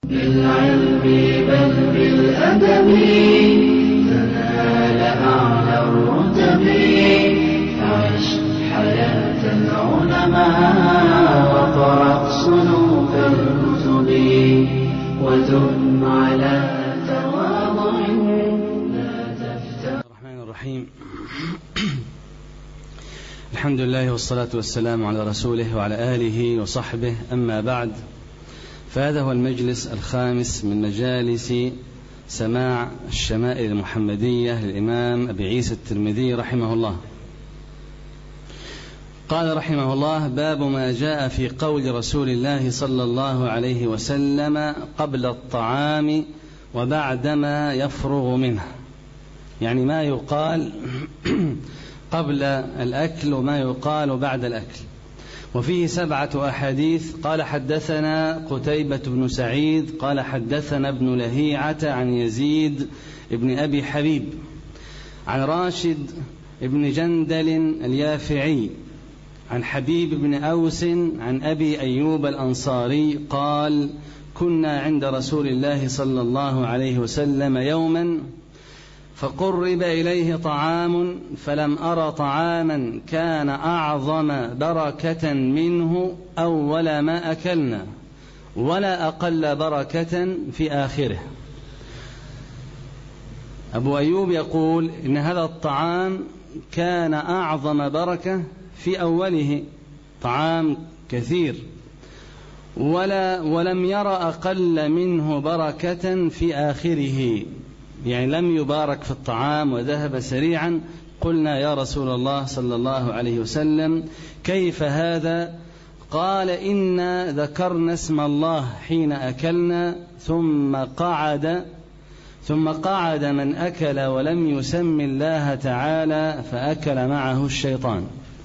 بالعلم بل بالأدب تنال أعلى الرتب فعش حياة العلماء وقرأ صنوف الكتب ودم على تواضع لا تفتر. الرحمن الرحيم. الحمد لله والصلاة والسلام على رسوله وعلى آله وصحبه، أما بعد، فهذا هو المجلس الخامس من مجالس سماع الشمائل المحمدية للإمام أبي عيسى الترمذي رحمه الله. قال رحمه الله: باب ما جاء في قول رسول الله صلى الله عليه وسلم قبل الطعام وبعدما يفرغ منه، يعني ما يقال قبل الأكل وما يقال بعد الأكل. وفيه 7 أحاديث. قال: حدثنا قتيبة بن سعيد قال حدثنا ابن لهيعة عن يزيد بن أبي حبيب عن راشد بن جندل اليافعي عن حبيب بن أوس عن أبي أيوب الأنصاري قال: كنا عند رسول الله صلى الله عليه وسلم يوما فقرب إليه طعام فلم أر طعاما كان أعظم بركة منه أول ما أكلنا ولا أقل بركة في آخره. أبو أيوب يقول إن هذا الطعام كان أعظم بركة في أوله، طعام كثير، ولم ير أقل منه بركة في آخره، يعني لم يبارك في الطعام وذهب سريعا. قلنا: يا رسول الله صلى الله عليه وسلم كيف هذا؟ قال: إنا ذكرنا اسم الله حين أكلنا ثم قعد من أكل ولم يسم الله تعالى فأكل معه الشيطان.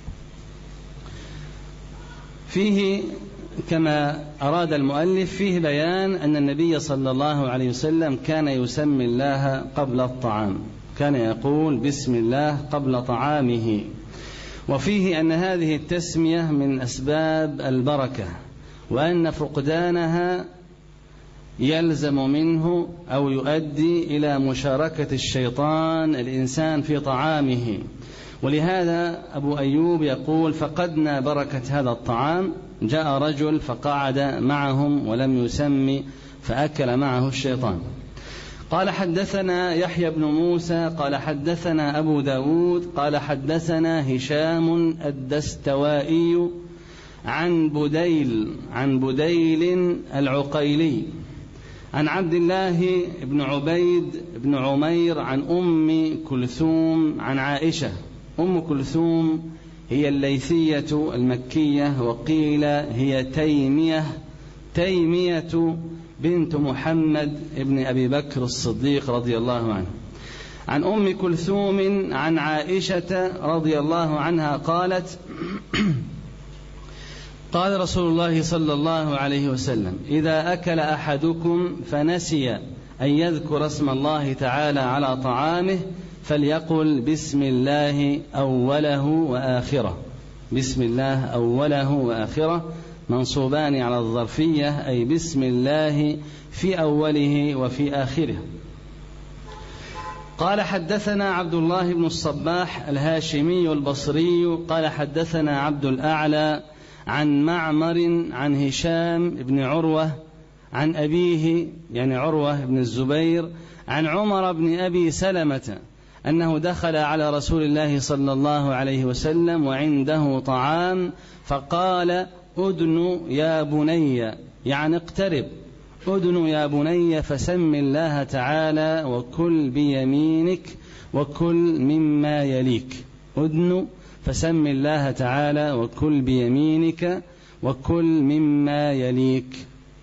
فيه كما أراد المؤلف فيه بيان أن النبي صلى الله عليه وسلم كان يسمي الله قبل الطعام، كان يقول بسم الله قبل طعامه. وفيه أن هذه التسمية من أسباب البركة، وأن فقدانها يلزم منه أو يؤدي إلى مشاركة الشيطان الإنسان في طعامه. ولهذا أبو أيوب يقول: فقدنا بركة هذا الطعام، جاء رجل فقعد معهم ولم يسمي فأكل معه الشيطان. قال: حدثنا يحيى بن موسى قال حدثنا أبو داود قال حدثنا هشام الدستوائي عن بديل العقيلي عن عبد الله بن عبيد بن عمير عن أم كلثوم عن عائشة. أم كلثوم هي الليثية المكية، وقيل هي تيمية بنت محمد ابن أبي بكر الصديق رضي الله عنه. عن أم كلثوم عن عائشة رضي الله عنها قالت: قال رسول الله صلى الله عليه وسلم: إذا أكل أحدكم فنسي أن يذكر اسم الله تعالى على طعامه فليقل بسم الله أوله وآخره. بسم الله أوله وآخره منصوبان على الظرفية، أي بسم الله في أوله وفي آخره. قال: حدثنا عبد الله بن الصباح الهاشمي البصري قال حدثنا عبد الأعلى عن معمر عن هشام بن عروة عن أبيه، يعني عروة بن الزبير، عن عمر بن أبي سلمة أنه دخل على رسول الله صلى الله عليه وسلم وعنده طعام فقال: أدن يا بني، يعني اقترب، أدن يا بني فسم الله تعالى وكل بيمينك وكل مما يليك. أدن فسم الله تعالى وكل بيمينك وكل مما يليك.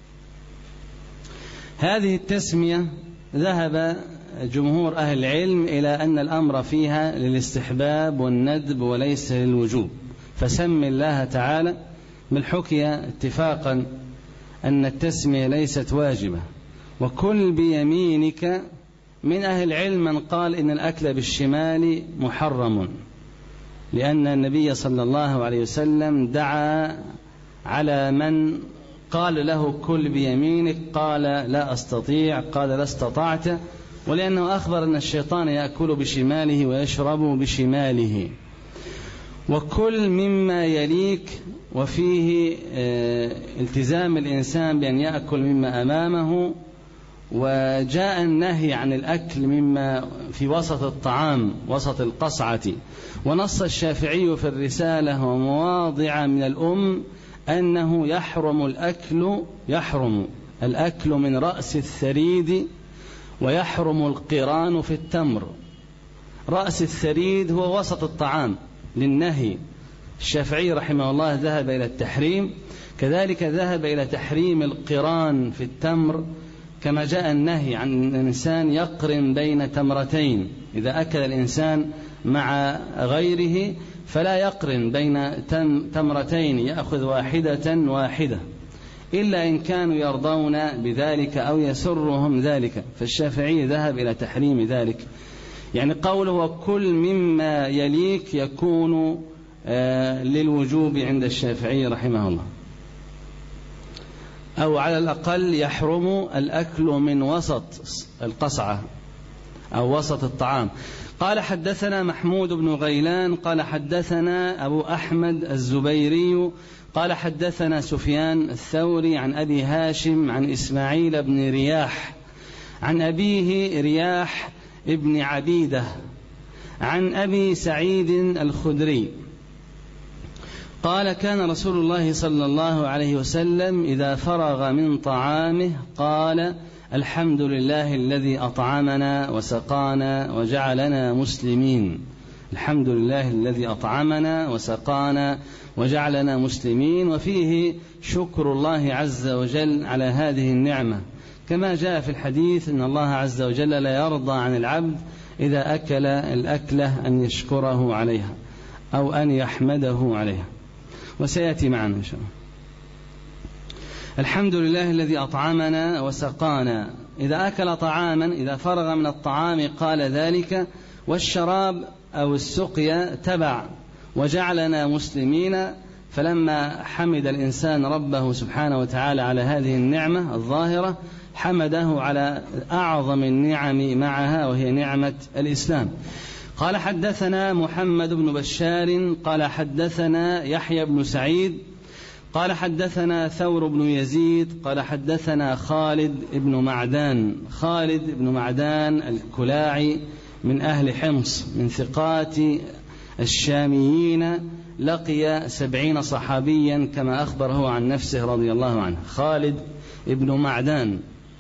هذه التسمية ذهب جمهور أهل العلم إلى أن الأمر فيها للاستحباب والندب وليس للوجوب، فسم الله تعالى. بل حكي اتفاقا أن التسمية ليست واجبة. وكل بيمينك، من أهل العلم من قال إن الأكل بالشمال محرم، لأن النبي صلى الله عليه وسلم دعا على من قال له كل بيمينك، قال لا أستطيع، قال لا استطعت، ولأنه أخبر أن الشيطان يأكل بشماله ويشرب بشماله. وكل مما يليك، وفيه التزام الإنسان بأن يأكل مما أمامه. وجاء النهي عن الأكل مما في وسط الطعام، وسط القصعة. ونص الشافعي في الرسالة ومواضع من الأم أنه يحرم الأكل من رأس الثريد، ويحرم القران في التمر. رأس الثريد هو وسط الطعام للنهي. الشافعي رحمه الله ذهب إلى التحريم، كذلك ذهب إلى تحريم القران في التمر، كما جاء النهي عن أن الإنسان يقرن بين تمرتين. إذا أكل الإنسان مع غيره فلا يقرن بين تمرتين، يأخذ واحدة إلا إن كانوا يرضون بذلك أو يسرهم ذلك. فالشافعي ذهب إلى تحريم ذلك. يعني قوله وكل مما يليك يكون للوجوب عند الشافعي رحمه الله، أو على الأقل يحرم الأكل من وسط القصعة أو وسط الطعام. قال حدثنا محمود بن غيلان قال حدثنا أبو أحمد الزبيري قال حدثنا سفيان الثوري عن أبي هاشم عن إسماعيل بن رياح عن أبيه رياح ابن عبيدة عن أبي سعيد الخدري قال كان رسول الله صلى الله عليه وسلم إذا فرغ من طعامه قال الحمد لله الذي أطعمنا وسقانا وجعلنا مسلمين. الحمد لله الذي أطعمنا وسقانا وجعلنا مسلمين. وفيه شكر الله عز وجل على هذه النعمة، كما جاء في الحديث أن الله عز وجل لا يرضى عن العبد إذا أكل الأكلة أن يشكره عليها أو أن يحمده عليها، وسيأتي معنا إن شاء الله. الحمد لله الذي أطعمنا وسقانا. إذا أكل طعاما، إذا فرغ من الطعام قال ذلك، والشراب أو السقيا تبع. وجعلنا مسلمين، فلما حمد الإنسان ربه سبحانه وتعالى على هذه النعمة الظاهرة حمده على أعظم النعم معها، وهي نعمة الإسلام. قال حدثنا محمد بن بشار قال حدثنا يحيى بن سعيد قال حدثنا ثور بن يزيد قال حدثنا خالد بن معدان الكلاعي من أهل حمص من ثقات الشاميين، لقي 70 صحابيا كما أخبر هو عن نفسه رضي الله عنه. خالد بن معدان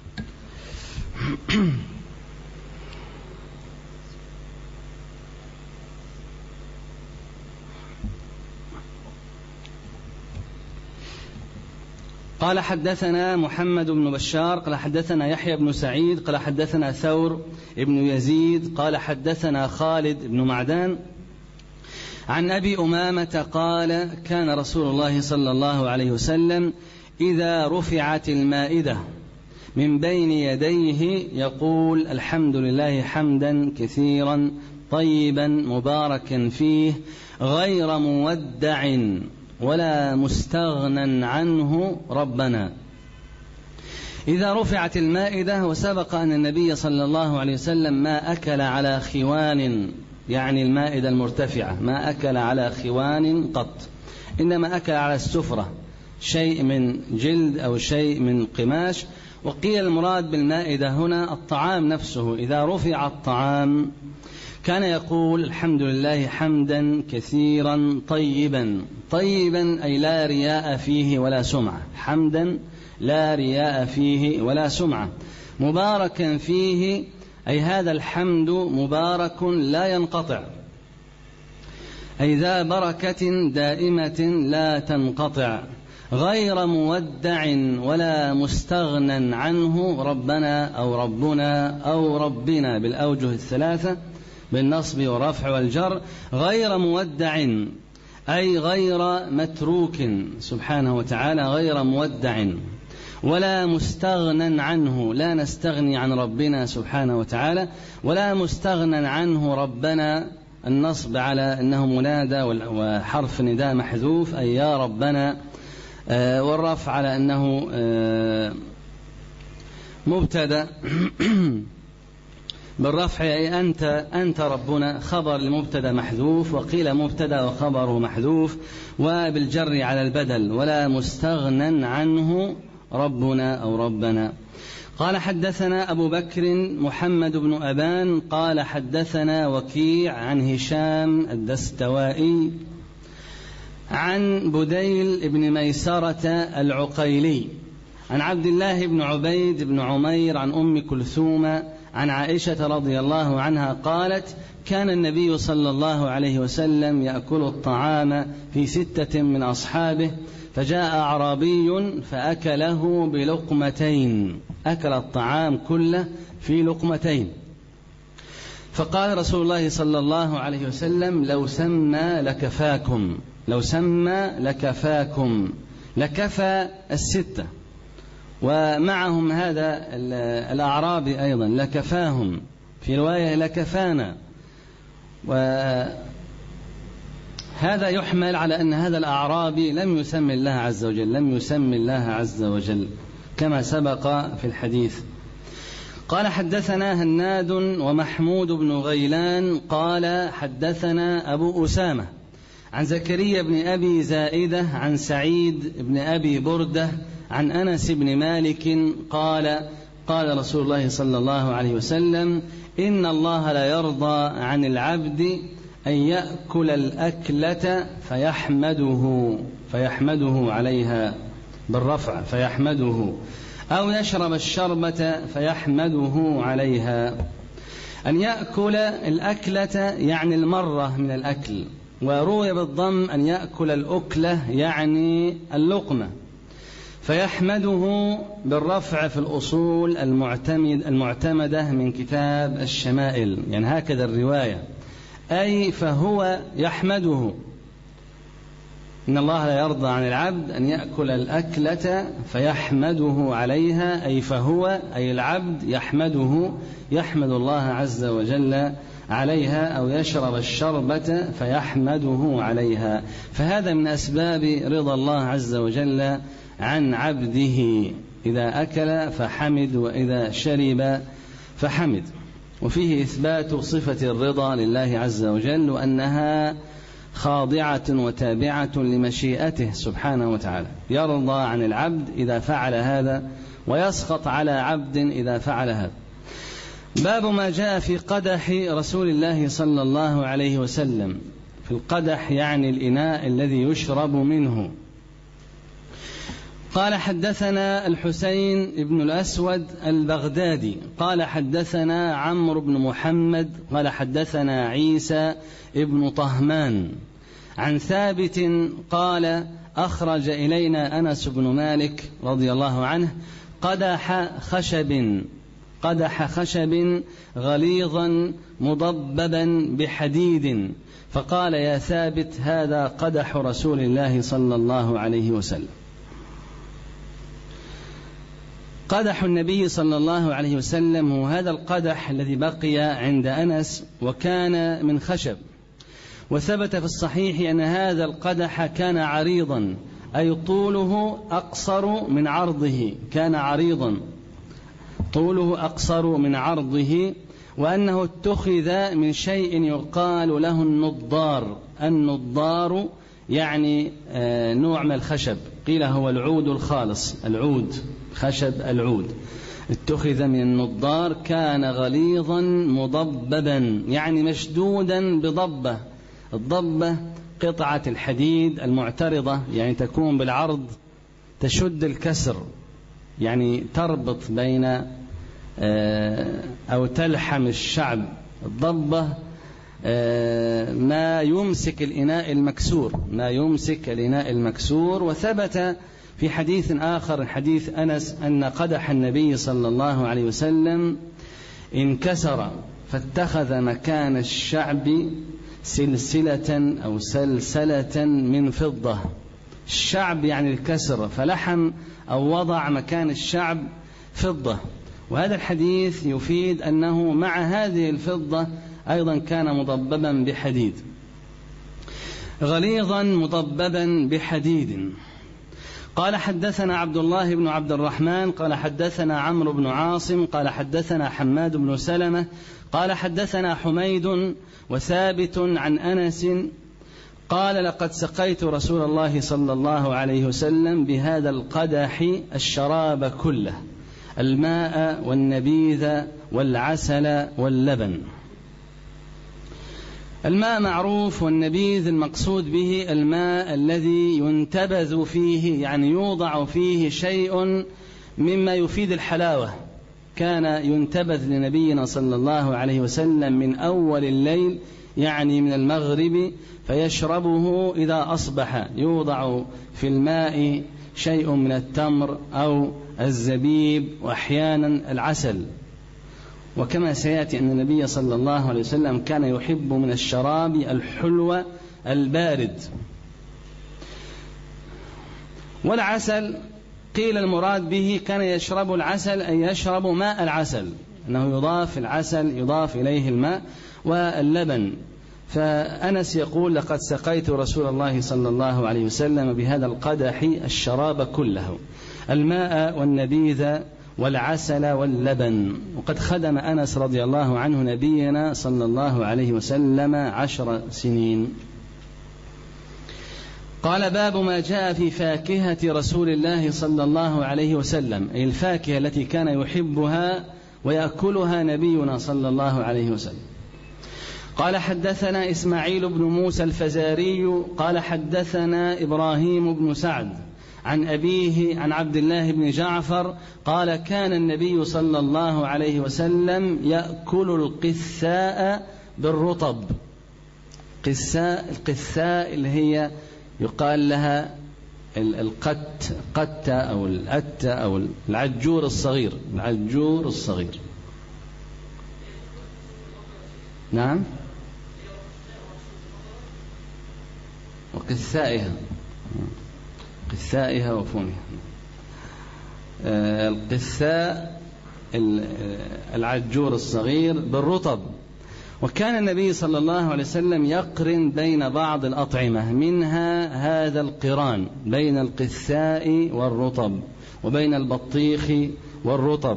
قال حدثنا محمد بن بشار قال حدثنا يحيى بن سعيد قال حدثنا ثور بن يزيد قال حدثنا خالد بن معدان عن أبي أمامة قال كان رسول الله صلى الله عليه وسلم إذا رفعت المائدة من بين يديه يقول الحمد لله حمدا كثيرا طيبا مباركا فيه غير مودع ولا مستغنى عنه ربنا. إذا رفعت المائدة، وسبق أن النبي صلى الله عليه وسلم ما أكل على خوان، يعني المائدة المرتفعة، ما أكل على خوان قط، إنما أكل على السفرة، شيء من جلد أو شيء من قماش. وقيل المراد بالمائدة هنا الطعام نفسه. إذا رفع الطعام كان يقول الحمد لله حمدا كثيرا طيبا أي لا رياء فيه ولا سمعة، حمدا لا رياء فيه ولا سمعة. مباركا فيه أي هذا الحمد مبارك لا ينقطع، أي ذا بركة دائمة لا تنقطع. غير مودع ولا مستغنى عنه ربنا أو ربنا أو ربنا بالأوجه الثلاثة بالنصب والرفع والجر. غير مودع أي غير متروك سبحانه وتعالى، غير مودع. ولا مستغنى عنه، لا نستغني عن ربنا سبحانه وتعالى. ولا مستغنى عنه ربنا، النصب على أنه منادى وحرف نداء محذوف، أي يا ربنا والرفع على أنه مبتدأ بالرفع أي أنت ربنا، خبر المبتدأ محذوف، وقيل مبتدأ وخبره محذوف، وبالجر على البدل ولا مستغنى عنه ربنا أو ربنا. قال حدثنا أبو بكر محمد بن أبان قال حدثنا وكيع عن هشام الدستوائي عن بديل بن ميسرة العقيلي عن عبد الله بن عبيد بن عمير عن أم كلثوم عن عائشة رضي الله عنها قالت: كان النبي صلى الله عليه وسلم يأكل الطعام في 6 من أصحابه، فجاء أعرابي فأكله بلقمتين، أكل الطعام كله في لقمتين، فقال رسول الله صلى الله عليه وسلم: لو سمى لكفاكم، لو سمى لكفاكم، لكفى 6، ومعهم هذا الأعرابي أيضا لكفاهم، في رواية لكفانا، وهذا يحمل على أن هذا الأعرابي لم يسمي الله عز وجل، لم يسمي الله عز وجل كما سبق في الحديث. قال حدثنا هناد ومحمود بن غيلان قال حدثنا أبو أسامة عن زكريا بن أبي زائدة عن سعيد بن أبي بردة عن أنس بن مالك قال: قال رسول الله صلى الله عليه وسلم: إن الله لا يرضى عن العبد أن يأكل الأكلة فيحمده عليها بالرفع فيحمده، أو يشرب الشربة فيحمده عليها. أن يأكل الأكلة يعني المرة من الأكل، وروي بالضم أن يأكل الأكلة يعني اللقمة، فيحمده بالرفع في الأصول المعتمدة من كتاب الشمائل، يعني هكذا الرواية، أي فهو يحمده. إن الله لا يرضى عن العبد أن يأكل الأكلة فيحمده عليها، أي فهو أي العبد يحمد الله عز وجل عليها، أو يشرب الشربة فيحمده عليها. فهذا من أسباب رضا الله عز وجل عن عبده، إذا أكل فحمد وإذا شرب فحمد. وفيه إثبات صفة الرضا لله عز وجل، وأنها خاضعة وتابعة لمشيئته سبحانه وتعالى، يرضى عن العبد إذا فعل هذا، ويسخط على عبد إذا فعل هذا. باب ما جاء في قدح رسول الله صلى الله عليه وسلم. في القدح يعني الإناء الذي يشرب منه. قال حدثنا الحسين بن الأسود البغدادي قال حدثنا عمرو بن محمد قال حدثنا عيسى بن طهمان عن ثابت قال: أخرج إلينا أنس بن مالك رضي الله عنه قدح خشب غليظا مضببا بحديد، فقال: يا ثابت هذا قدح رسول الله صلى الله عليه وسلم. قدح النبي صلى الله عليه وسلم هو هذا القدح الذي بقي عند أنس، وكان من خشب. وثبت في الصحيح أن هذا القدح كان عريضا، أي طوله أقصر من عرضه، كان عريضا طوله أقصر من عرضه، وأنه اتخذ من شيء يقال له النضار يعني نوع من الخشب، قيل هو العود الخالص، العود خشب العود، اتخذ من النضار، كان غليظا مضببا يعني مشدودا بضبة. الضبة قطعة الحديد المعترضة، يعني تكون بالعرض تشد الكسر، يعني تربط بين أو تلحم الشعب. الضبة ما يمسك الإناء المكسور. وثبت في حديث آخر، حديث أنس، أن قدح النبي صلى الله عليه وسلم انكسر، فاتخذ مكان الشعب سلسلة أو سلسلة من فضة. الشعب يعني الكسر، فلحم أو وضع مكان الشعب فضة. وهذا الحديث يفيد أنه مع هذه الفضة أيضا كان مضببا بحديد، غليظا مضببا بحديد. قال حدثنا عبد الله بن عبد الرحمن قال حدثنا عمرو بن عاصم قال حدثنا حماد بن سلمة قال حدثنا حميد وثابت عن أنس قال لقد سقيت رسول الله صلى الله عليه وسلم بهذا القدح الشراب كله، الماء والنبيذ والعسل واللبن. الماء معروف، والنبيذ المقصود به الماء الذي ينتبذ فيه، يعني يوضع فيه شيء مما يفيد الحلاوة. كان ينتبذ لنبينا صلى الله عليه وسلم من أول الليل، يعني من المغرب، فيشربه إذا أصبح. يوضع في الماء شيء من التمر أو الزبيب وأحيانا العسل. وكما سيأتي أن النبي صلى الله عليه وسلم كان يحب من الشراب الحلو البارد. والعسل قيل المراد به كان يشرب العسل أي يشرب ماء العسل، أنه يضاف العسل يضاف إليه الماء واللبن. فأنس يقول لقد سقيت رسول الله صلى الله عليه وسلم بهذا القدح الشراب كله، الماء والنبيذ والعسل واللبن. وقد خدم أنس رضي الله عنه نبينا صلى الله عليه وسلم 10 سنين. قال باب ما جاء في فاكهة رسول الله صلى الله عليه وسلم، أي الفاكهة التي كان يحبها ويأكلها نبينا صلى الله عليه وسلم. قال حدثنا إسماعيل بن موسى الفزاري قال حدثنا إبراهيم بن سعد عن أبيه عن عبد الله بن جعفر قال كان النبي صلى الله عليه وسلم يأكل القثاء بالرطب. القثاء اللي هي يقال لها القتة أو الأتة أو العجور الصغير. العجور الصغير، نعم، وقثائها وفومها. القثاء العجور الصغير بالرطب. وكان النبي صلى الله عليه وسلم يقرن بين بعض الأطعمة، منها هذا القران بين القثاء والرطب وبين البطيخ والرطب.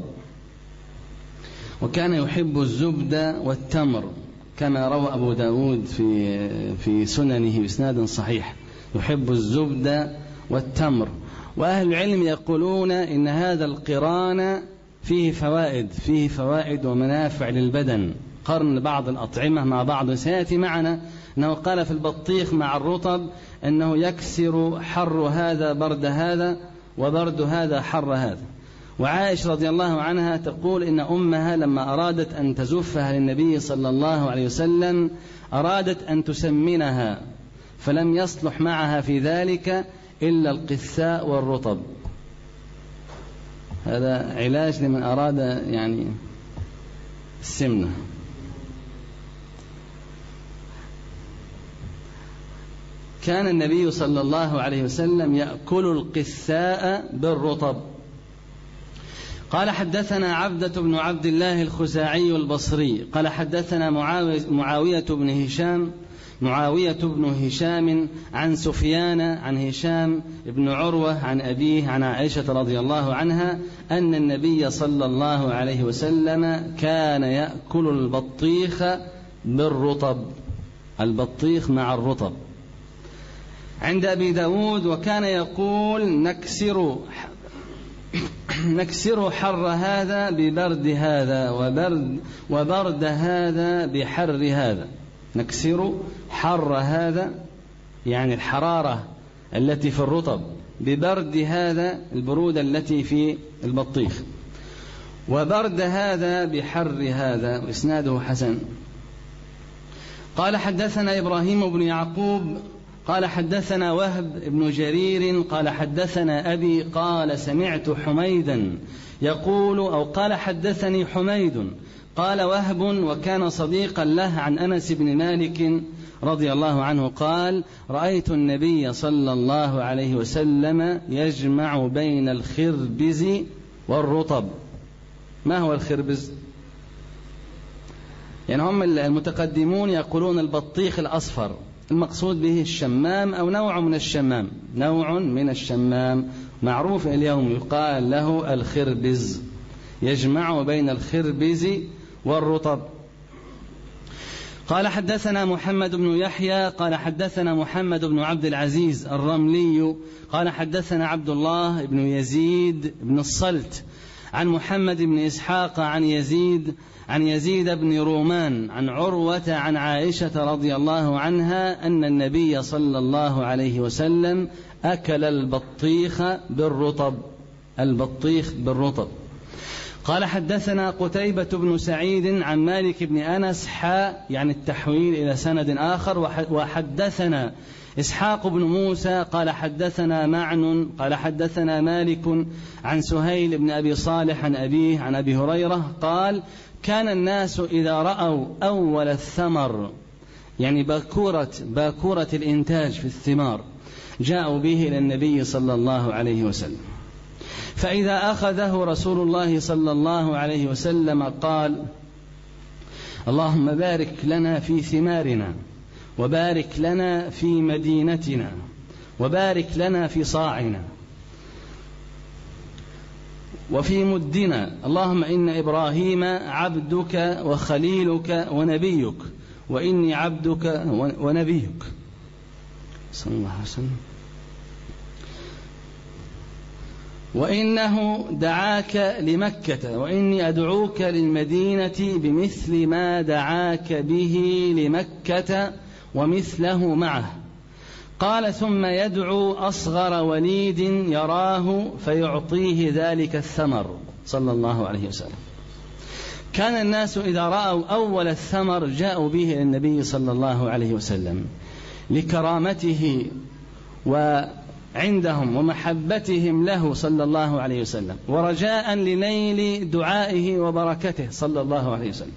وكان يحب الزبد والتمر كما روى أبو داود في سننه بإسناد صحيح، يحب الزبد والتمر. وأهل العلم يقولون إن هذا القران فيه فوائد ومنافع للبدن، قرن بعض الأطعمة مع بعض. سيأتي معنا أنه قال في البطيخ مع الرطب أنه يكسر حر هذا برد هذا وبرد هذا حر هذا. وعائشة رضي الله عنها تقول إن أمها لما أرادت أن تزفها للنبي صلى الله عليه وسلم أرادت أن تسمنها، فلم يصلح معها في ذلك إلا القثاء والرطب. هذا علاج لمن أراد يعني السمنة. كان النبي صلى الله عليه وسلم يأكل القثاء بالرطب. قال حدثنا عبدة بن عبد الله الخزاعي البصري قال حدثنا معاوية بن هشام عن سفيان عن هشام بن عروة عن أبيه عن عائشة رضي الله عنها أن النبي صلى الله عليه وسلم كان يأكل البطيخ بالرطب، البطيخ مع الرطب. عند أبي داود وكان يقول نكسر حر هذا ببرد هذا وبرد هذا بحر هذا. نكسر حر هذا يعني الحرارة التي في الرطب، ببرد هذا البرودة التي في البطيخ، وبرد هذا بحر هذا. وإسناده حسن. قال حدثنا إبراهيم بن يعقوب قال حدثنا وهب بن جرير قال حدثنا أبي قال سمعت حميدا يقول أو قال حدثني حميد قال وهب وكان صديقا له عن أنس بن مالك رضي الله عنه قال رأيت النبي صلى الله عليه وسلم يجمع بين الخربز والرطب. ما هو الخربز؟ يعني هم المتقدمون يقولون البطيخ الأصفر، المقصود به الشمام أو نوع من الشمام، معروف اليوم يقال له الخربز، يجمع بين الخربز والرطب. قال حدثنا محمد بن يحيى قال حدثنا محمد بن عبد العزيز الرملي قال حدثنا عبد الله بن يزيد بن الصلت عن محمد بن إسحاق عن يزيد بن رومان عن عروة عن عائشة رضي الله عنها أن النبي صلى الله عليه وسلم أكل البطيخ بالرطب. قال حدثنا قتيبة بن سعيد عن مالك بن أنس يعني التحويل إلى سند آخر. وحدثنا إسحاق بن موسى قال حدثنا معن قال حدثنا مالك عن سهيل بن أبي صالح عن أبيه عن أبي هريرة قال كان الناس إذا رأوا أول الثمر يعني باكورة الإنتاج في الثمار جاءوا به إلى النبي صلى الله عليه وسلم، فإذا أخذه رسول الله صلى الله عليه وسلم قال اللهم بارك لنا في ثمارنا وبارك لنا في مدينتنا وبارك لنا في صاعنا وفي مدنا، اللهم إن إبراهيم عبدك وخليلك ونبيك وإني عبدك ونبيك صلى الله عليه وسلم، وإنه دعاك لمكة وإني أدعوك للمدينة بمثل ما دعاك به لمكة ومثله معه. قال ثم يدعو أصغر وليد يراه فيعطيه ذلك الثمر صلى الله عليه وسلم. كان الناس إذا رأوا أول الثمر جاءوا به إلى النبي صلى الله عليه وسلم لكرامته وعندهم ومحبتهم له صلى الله عليه وسلم ورجاء لنيل دعائه وبركته صلى الله عليه وسلم.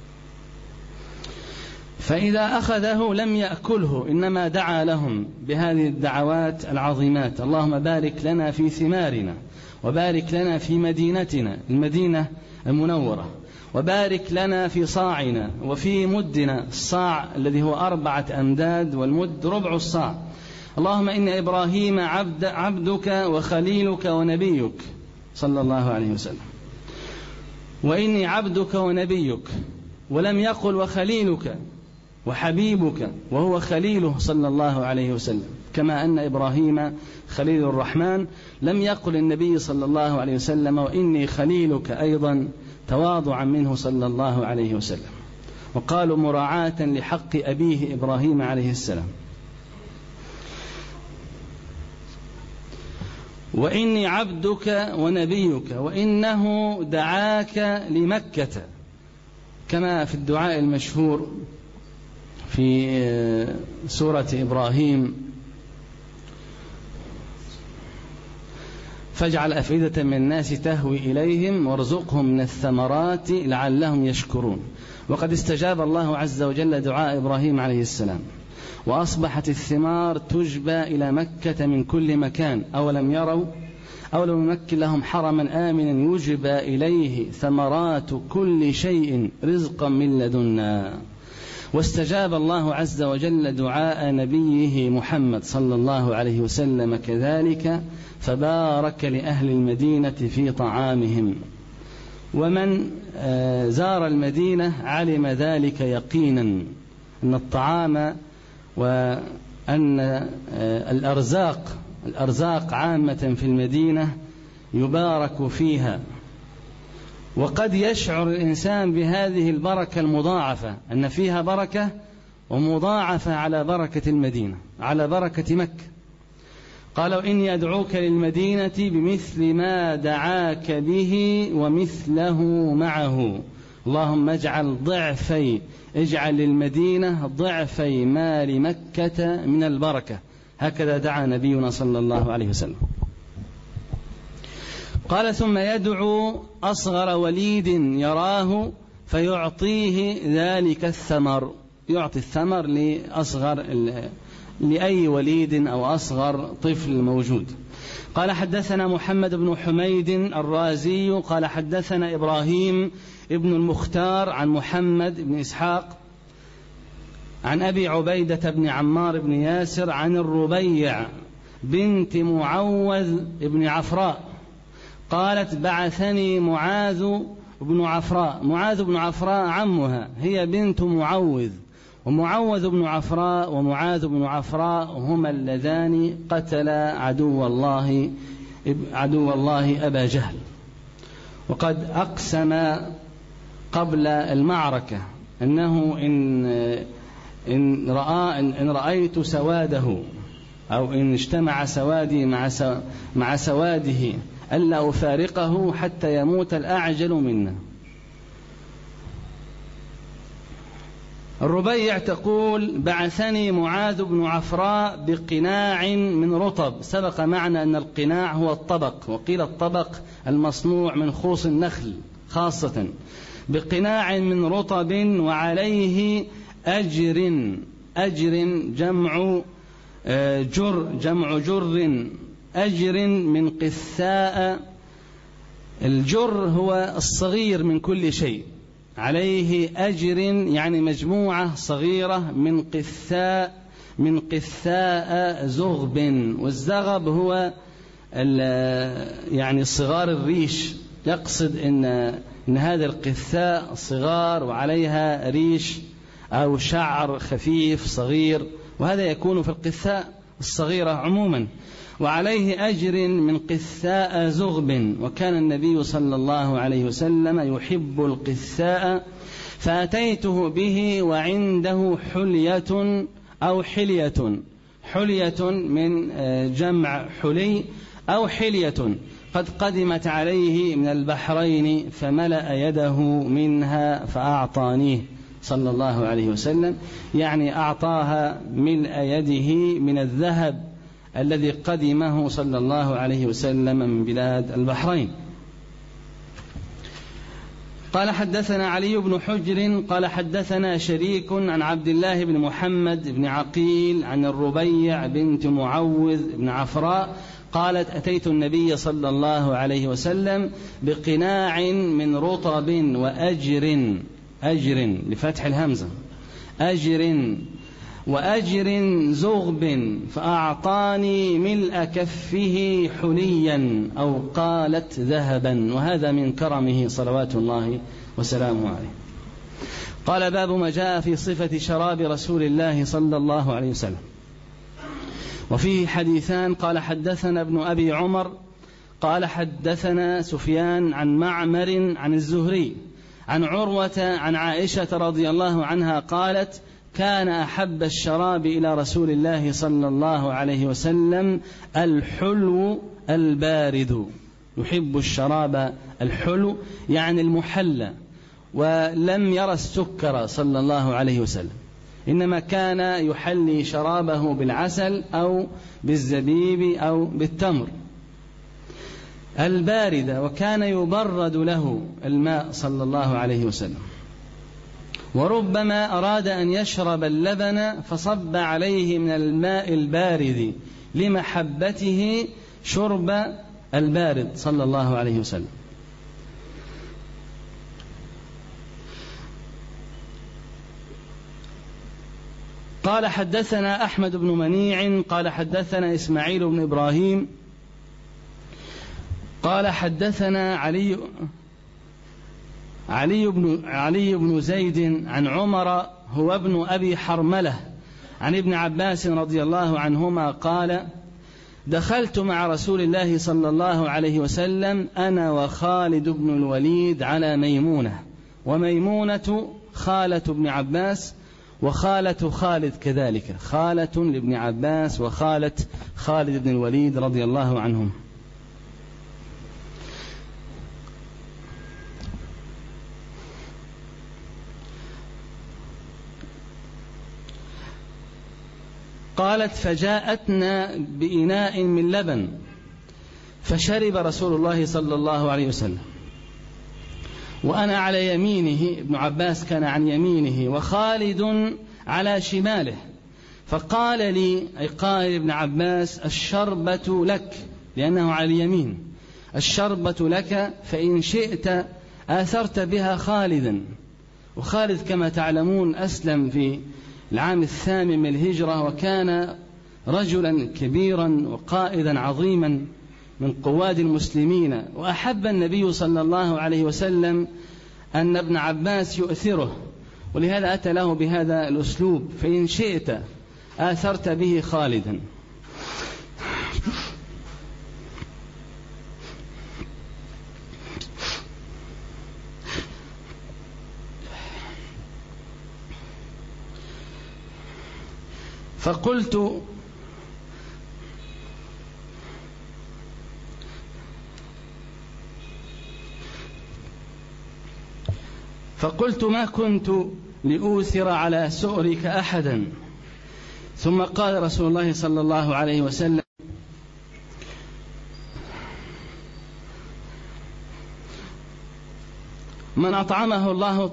فإذا أخذه لم يأكله إنما دعا لهم بهذه الدعوات العظيمات: اللهم بارك لنا في ثمارنا وبارك لنا في مدينتنا المدينة المنورة وبارك لنا في صاعنا وفي مدنا، الصاع الذي هو 4 أمداد والمد ربع الصاع. اللهم إن إبراهيم عبدك وخليلك ونبيك صلى الله عليه وسلم وإني عبدك ونبيك، ولم يقل وخليلك وحبيبك وهو خليله صلى الله عليه وسلم، كما أن إبراهيم خليل الرحمن لم يقل النبي صلى الله عليه وسلم وإني خليلك أيضا تواضعا منه صلى الله عليه وسلم. وقالوا مراعاة لحق أبيه إبراهيم عليه السلام. وإني عبدك ونبيك وإنه دعاك لمكة، كما في الدعاء المشهور في سورة إبراهيم: فاجعل أفئدة من الناس تهوي إليهم وارزقهم من الثمرات لعلهم يشكرون. وقد استجاب الله عز وجل دعاء إبراهيم عليه السلام، وأصبحت الثمار تجبى إلى مكة من كل مكان. أولم يروا أو لم نمكن لهم حرما آمنا يجبى إليه ثمرات كل شيء رزقا من لدنا. واستجاب الله عز وجل دعاء نبيه محمد صلى الله عليه وسلم كذلك، فبارك لأهل المدينة في طعامهم. ومن زار المدينة علم ذلك يقينا، أن الطعام وأن الأرزاق عامة في المدينة يبارك فيها. وقد يشعر الإنسان بهذه البركة المضاعفة، أن فيها بركة ومضاعفة على بركة المدينة، على بركة مكة. قالوا إني أدعوك للمدينة بمثل ما دعاك به ومثله معه، اللهم اجعل للمدينة ضعفي ما لمكة من البركة. هكذا دعا نبينا صلى الله عليه وسلم. قال ثم يدعو أصغر وليد يراه فيعطيه ذلك الثمر، يعطي الثمر لأي وليد أو أصغر طفل موجود. قال حدثنا محمد بن حميد الرازي قال حدثنا إبراهيم ابن المختار عن محمد بن إسحاق عن أبي عبيدة بن عمار بن ياسر عن الربيع بنت معوذ بن عفراء قالت بعثني معاذ بن عفراء. معاذ بن عفراء عمها، هي بنت معوذ، ومعوذ بن عفراء ومعاذ بن عفراء هما اللذان قتلا عدو الله أبا جهل. وقد أقسم قبل المعركة أنه إن رأيت سواده أو إن اجتمع سوادي مع سواده ألا أفارقه حتى يموت الأعجل منا. الربيع تقول بعثني معاذ بن عفراء بقناع من رطب. سبق معنا أن القناع هو الطبق، وقيل الطبق المصنوع من خوص النخل خاصة. بقناع من رطب وعليه أجر جمع جر أجر من قثاء. الجر هو الصغير من كل شيء، عليه أجر يعني مجموعة صغيرة من قثاء زغب. والزغب هو يعني صغار الريش، يقصد إن هذا القثاء صغار وعليها ريش أو شعر خفيف صغير، وهذا يكون في القثاء الصغيرة عموما. وعليه أجر من قثاء زغب. وكان النبي صلى الله عليه وسلم يحب القثاء، فأتيته به وعنده حلية أو حلية من جمع حلي أو حلية قد قدمت عليه من البحرين، فملأ يده منها فأعطانيه صلى الله عليه وسلم، يعني أعطاها ملء يده من الذهب الذي قدمه صلى الله عليه وسلم من بلاد البحرين. قال حدثنا علي بن حجر قال حدثنا شريك عن عبد الله بن محمد بن عقيل عن الربيع بنت معوذ بن عفراء قالت أتيت النبي صلى الله عليه وسلم بقناع من رطب أجر لفتح الهمزة وأجر زغب، فأعطاني ملء كفه حليا أو قالت ذهبا، وهذا من كرمه صلوات الله وسلامه عليه. قال باب ما جاء في صفة شراب رسول الله صلى الله عليه وسلم. وفيه حديثان. قال حدثنا ابن أبي عمر قال حدثنا سفيان عن معمر عن الزهري عن عروة عن عائشة رضي الله عنها قالت كان أحب الشراب إلى رسول الله صلى الله عليه وسلم الحلو البارد. يحب الشراب الحلو يعني المحلى، ولم يرى السكر صلى الله عليه وسلم، إنما كان يحلي شرابه بالعسل أو بالزبيب أو بالتمر الباردة، وكان يبرد له الماء صلى الله عليه وسلم. وربما أراد أن يشرب اللبن فصب عليه من الماء البارد لمحبته شرب البارد صلى الله عليه وسلم. قال حدثنا أحمد بن منيع قال حدثنا إسماعيل بن إبراهيم قال حدثنا علي بن زيد عن عمر هو ابن أبي حرملة عن ابن عباس رضي الله عنهما قال دخلت مع رسول الله صلى الله عليه وسلم أنا وخالد بن الوليد على ميمونة، وميمونة خالة ابن عباس وخالة خالد كذلك، خالة لابن عباس وخالة خالد بن الوليد رضي الله عنهم. قالت فجاءتنا بإناء من لبن فشرب رسول الله صلى الله عليه وسلم وأنا على يمينه، ابن عباس كان عن يمينه وخالد على شماله، فقال لي أي قال ابن عباس الشربة لك، لأنه على اليمين، الشربة لك فإن شئت آثرت بها خالدا. وخالد كما تعلمون أسلم في العام 8 من الهجرة، وكان رجلا كبيرا وقائدا عظيما من قواد المسلمين، وأحب النبي صلى الله عليه وسلم أن ابن عباس يؤثره، ولهذا أتى له بهذا الأسلوب: فإن شئت آثرت به خالدا. فقلت ما كنت لأوثر على سؤرك أحدا. ثم قال رسول الله صلى الله عليه وسلم: من أطعمه الله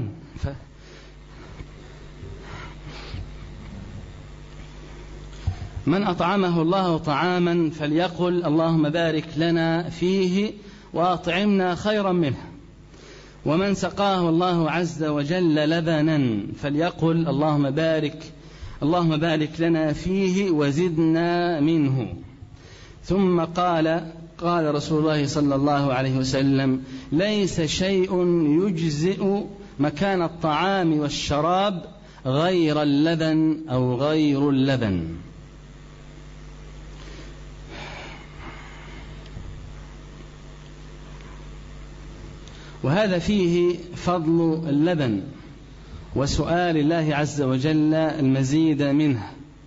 طعاما فليقل اللهم بارك لنا فيه وأطعمنا خيرا منه، ومن سقاه الله عز وجل لبنا فليقل اللهم بارك لنا فيه وزدنا منه. ثم قال رسول الله صلى الله عليه وسلم: ليس شيء يجزئ مكان الطعام والشراب غير اللبن أو غير اللبن. وهذا فيه فضل اللبن وسؤال الله عز وجل المزيد منه.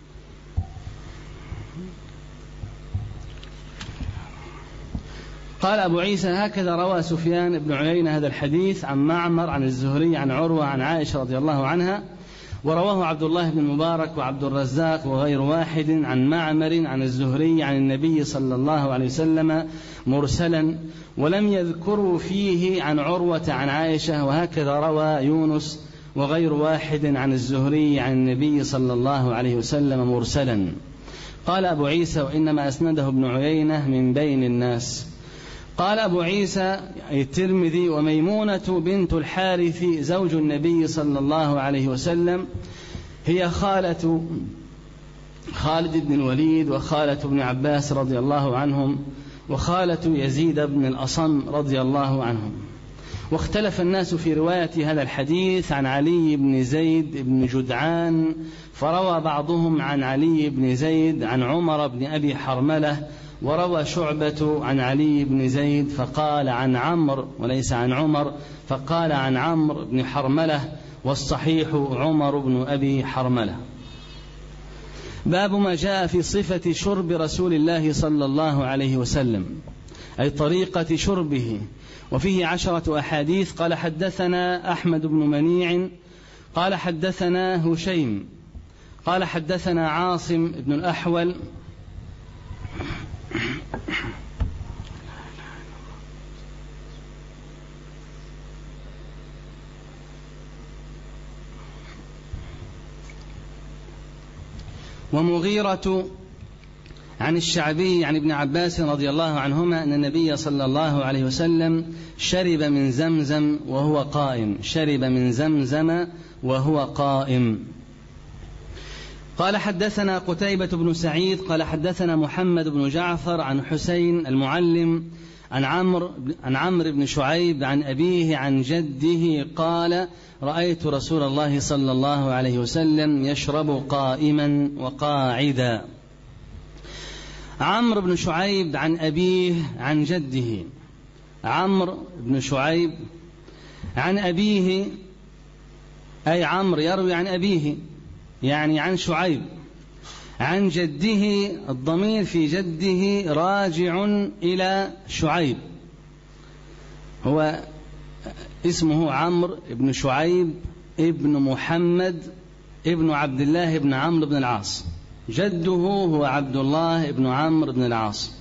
قال أبو عيسى: هكذا روى سفيان بن عيينة هذا الحديث عن معمر عن الزهري عن عروة عن عائشة رضي الله عنها، ورواه عبد الله بن المبارك وعبد الرزاق وغير واحد عن معمر عن الزهري عن النبي صلى الله عليه وسلم مرسلا، ولم يذكروا فيه عن عروة عن عائشة. وهكذا روى يونس وغير واحد عن الزهري عن النبي صلى الله عليه وسلم مرسلا. قال أبو عيسى: وإنما أسنده ابن عيينة من بين الناس. قال أبو عيسى الترمذي: وميمونة بنت الحارث زوج النبي صلى الله عليه وسلم هي خالة خالد بن الوليد وخالة ابن عباس رضي الله عنهم وخالة يزيد بن الأصم رضي الله عنهم. واختلف الناس في رواية هذا الحديث عن علي بن زيد بن جدعان، فروى بعضهم عن علي بن زيد عن عمر بن أبي حرملة، وروى شعبة عن علي بن زيد فقال عن عمرو وليس عن عمر، فقال عن عمرو بن حرملة، والصحيح عمر بن أبي حرملة. باب ما جاء في صفة شرب رسول الله صلى الله عليه وسلم، أي طريقة شربه، وفيه 10 أحاديث. قال حدثنا أحمد بن منيع قال حدثنا هشيم قال حدثنا عاصم بن الأحول ومغيرة عن الشعبي عن ابن عباس رضي الله عنهما أن النبي صلى الله عليه وسلم شرب من زمزم وهو قائم. قال حدثنا قتيبة بن سعيد قال حدثنا محمد بن جعفر عن حسين المعلم عن عمرو بن شعيب عن أبيه عن جده قال: رأيت رسول الله صلى الله عليه وسلم يشرب قائما وقاعدا. عمرو بن شعيب عن أبيه عن جده. عمرو بن شعيب عن أبيه أي عمرو يروي عن أبيه يعني عن شعيب، عن جده الضمير في جده راجع إلى شعيب، هو اسمه عمرو بن شعيب ابن محمد ابن عبد الله بن عمرو بن العاص، جده هو عبد الله بن عمرو بن العاص.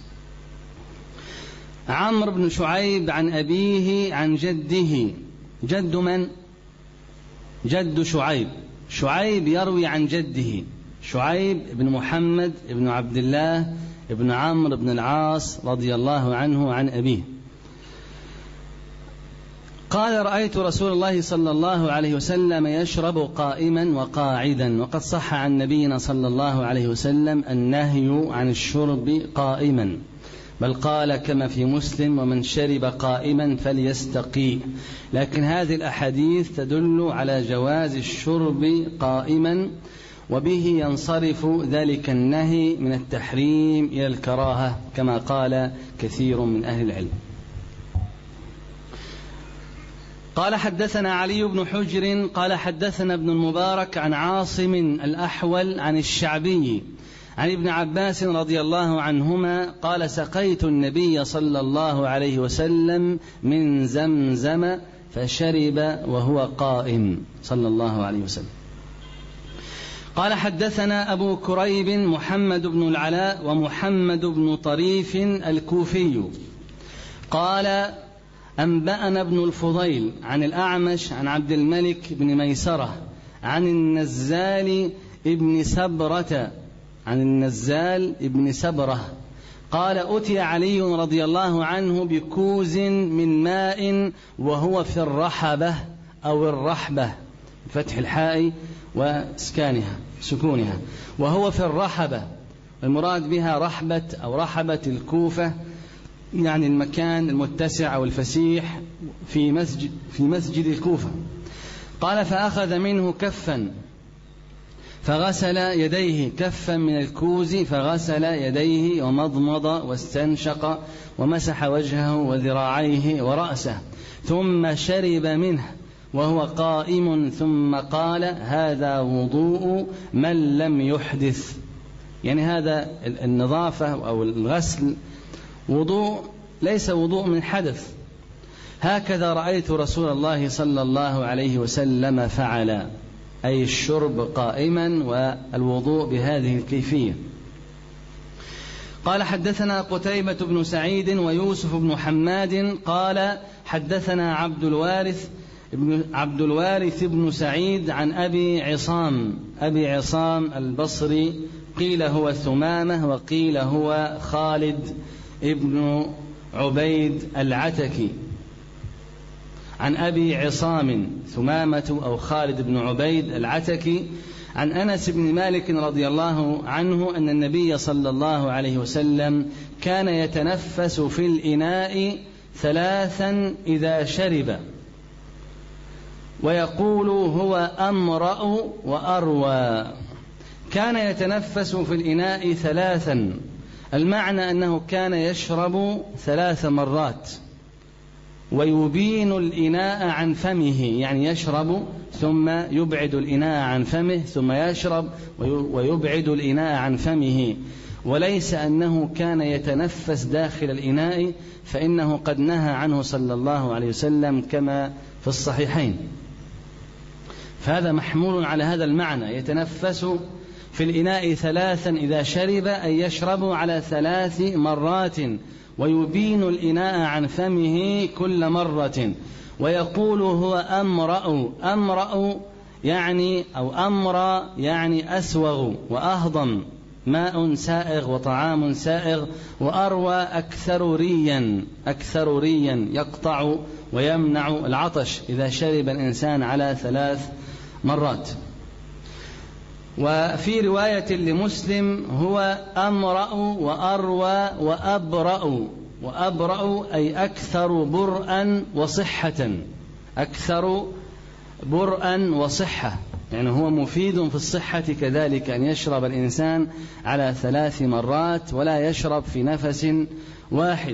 عمرو بن شعيب عن أبيه عن جده. جد من؟ جد شعيب. شعيب يروي عن جده، شعيب بن محمد بن عبد الله بن عمرو بن العاص رضي الله عنه عن أبيه. قال رأيت رسول الله صلى الله عليه وسلم يشرب قائما وقاعدا، وقد صح عن نبينا صلى الله عليه وسلم النهي عن الشرب قائما، بل قال كما في مسلم: ومن شرب قائما فليستقي. لكن هذه الأحاديث تدل على جواز الشرب قائما، وبه ينصرف ذلك النهي من التحريم إلى الكراهة كما قال كثير من أهل العلم. قال حدثنا علي بن حجر قال حدثنا ابن المبارك عن عاصم الأحول عن الشعبي عن ابن عباس رضي الله عنهما قال: سقيت النبي صلى الله عليه وسلم من زمزم فشرب وهو قائم صلى الله عليه وسلم. قال حدثنا أبو كريب محمد بن العلاء ومحمد بن طريف الكوفي قال: أنبأنا ابن الفضيل عن الأعمش عن عبد الملك بن ميسرة عن النزال ابن سبرة قال: أتي علي رضي الله عنه بكوز من ماء وهو في الرحبة أو الرحبة بفتح الحاء سكونها، وهو في الرحبة، المراد بها رحبة أو رحبة الكوفة، يعني المكان المتسع أو الفسيح في مسجد الكوفة. قال: فأخذ منه كفا فغسل يديه، كفا من الكوز فغسل يديه ومضمض واستنشق ومسح وجهه وذراعيه ورأسه، ثم شرب منه وهو قائم، ثم قال: هذا وضوء من لم يحدث. يعني هذا النظافة أو الغسل وضوء ليس وضوء من حدث. هكذا رأيت رسول الله صلى الله عليه وسلم فعل، أي الشرب قائما والوضوء بهذه الكيفية. قال: حدثنا قتيبة بن سعيد ويوسف بن حماد قال: حدثنا عبد الوارث بن سعيد عن أبي عصام البصري، قيل هو ثمامة وقيل هو خالد ابن عبيد العتكي، عن أبي عصام ثمامة أو خالد بن عبيد العتكي عن أنس بن مالك رضي الله عنه أن النبي صلى الله عليه وسلم كان يتنفس في الإناء 3 إذا شرب، ويقول هو أمرأ وأروى. كان يتنفس في الإناء 3، المعنى أنه كان يشرب 3 مرات، ويبين الإناء عن فمه، يعني يشرب ثم يبعد الإناء عن فمه، ثم يشرب ويبعد الإناء عن فمه، وليس أنه كان يتنفس داخل الإناء، فإنه قد نهى عنه صلى الله عليه وسلم كما في الصحيحين. فهذا محمول على هذا المعنى، يتنفس في الإناء 3 إذا شرب، أي يشرب على 3 مرات، ويبين الإناء عن فمه كل مرة، ويقول هو أمرأ يعني أو أمر يعني أسوغ وأهضم، ماء سائغ وطعام سائغ، وأروى أكثر ريا يقطع ويمنع العطش إذا شرب الإنسان على 3 مرات. وفي رواية لمسلم هو أمرأ وأروى وأبرأ أي أكثر برءا وصحة، يعني هو مفيد في الصحة كذلك، أن يشرب الإنسان على 3 مرات ولا يشرب في نفس واحد.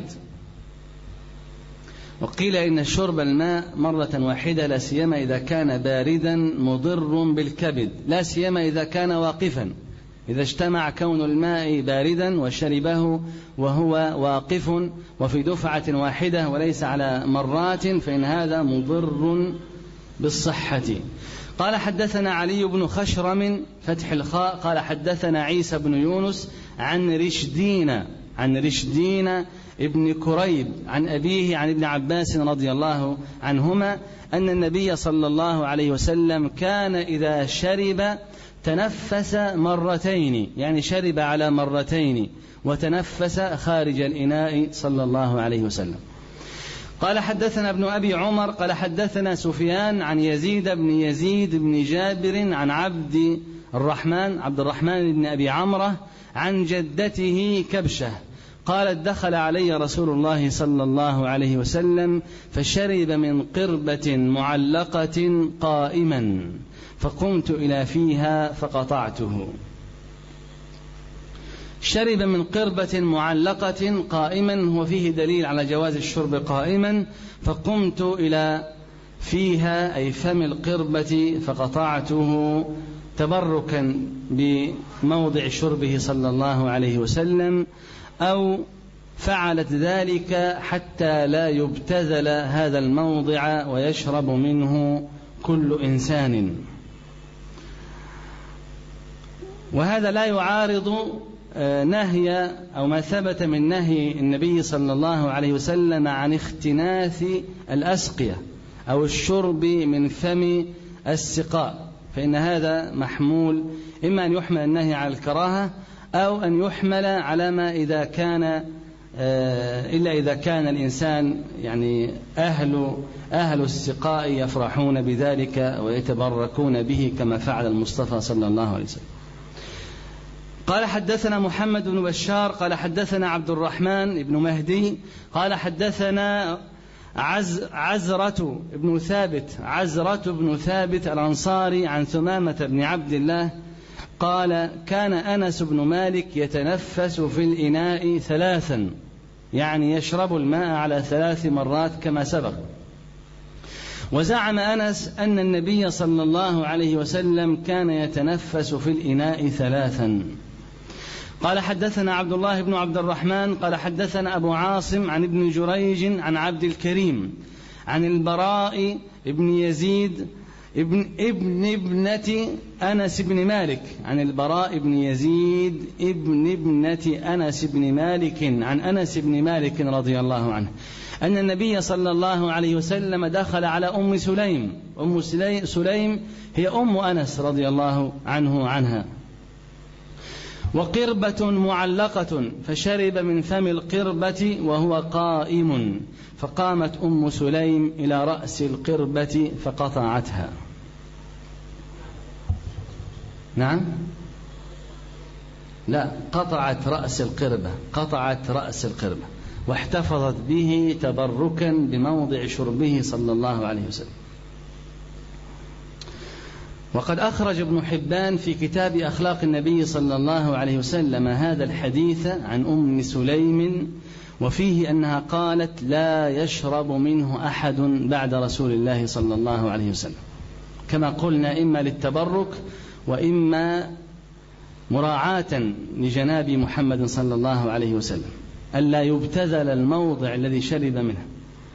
وقيل إن شرب الماء مرة واحدة لا سيما إذا كان باردا مضر بالكبد، لا سيما إذا كان واقفا، إذا اجتمع كون الماء باردا وشربه وهو واقف وفي دفعة واحدة وليس على مرات، فإن هذا مضر بالصحة. قال: حدثنا علي بن خشرم فتح الخاء قال: حدثنا عيسى بن يونس عن رشدين ابن كريب عن أبيه عن ابن عباس رضي الله عنهما أن النبي صلى الله عليه وسلم كان إذا شرب تنفس 2 يعني شرب على 2 وتنفس خارج الإناء صلى الله عليه وسلم. قال حدثنا ابن أبي عمر قال حدثنا سفيان عن يزيد بن جابر عن عبد الرحمن بن أبي عمرة عن جدته كبشة قالت دخل علي رسول الله صلى الله عليه وسلم فشرب من قربة معلقة قائما فقمت إلى فيها فقطعته. شرب من قربة معلقة قائما وفيه دليل على جواز الشرب قائما، فقمت إلى فيها أي فم القربة فقطعته تبركا بموضع شربه صلى الله عليه وسلم، أو فعلت ذلك حتى لا يبتذل هذا الموضع ويشرب منه كل إنسان. وهذا لا يعارض نهي أو ما ثبت من نهي النبي صلى الله عليه وسلم عن اختناث الأسقية أو الشرب من فم السقاء، فإن هذا محمول إما أن يحمل النهي على الكراهة أو أن يحمل على ما إذا كان إلا إذا كان الإنسان يعني أهل السقاء يفرحون بذلك ويتبركون به كما فعل المصطفى صلى الله عليه وسلم. قال حدثنا محمد بن بشار قال حدثنا عبد الرحمن بن مهدي قال حدثنا عزرة بن ثابت الأنصاري عن ثمامة بن عبد الله قال كان أنس بن مالك يتنفس في الإناء 3، يعني يشرب الماء على 3 مرات كما سبق. وزعم أنس أن النبي صلى الله عليه وسلم كان يتنفس في الإناء 3. قال حدثنا عبد الله بن عبد الرحمن قال حدثنا أبو عاصم عن ابن جريج عن عبد الكريم عن البراء بن يزيد ابن ابنة أنس بن مالك عن البراء بن يزيد ابن ابنة أنس بن مالك عن أنس بن مالك رضي الله عنه أن النبي صلى الله عليه وسلم دخل على أم سليم هي أم أنس رضي الله عنه عنها، وقربة معلقة فشرب من فم القربة وهو قائم، فقامت أم سليم إلى رأس القربة فقطعتها. نعم، لا، قطعت رأس القربة واحتفظت به تبركا بموضع شربه صلى الله عليه وسلم. وقد أخرج ابن حبان في كتاب أخلاق النبي صلى الله عليه وسلم هذا الحديث عن أم سليم، وفيه أنها قالت لا يشرب منه أحد بعد رسول الله صلى الله عليه وسلم، كما قلنا إما للتبرك وإما مراعاة لجناب محمد صلى الله عليه وسلم ألا يبتذل الموضع الذي شرب منه.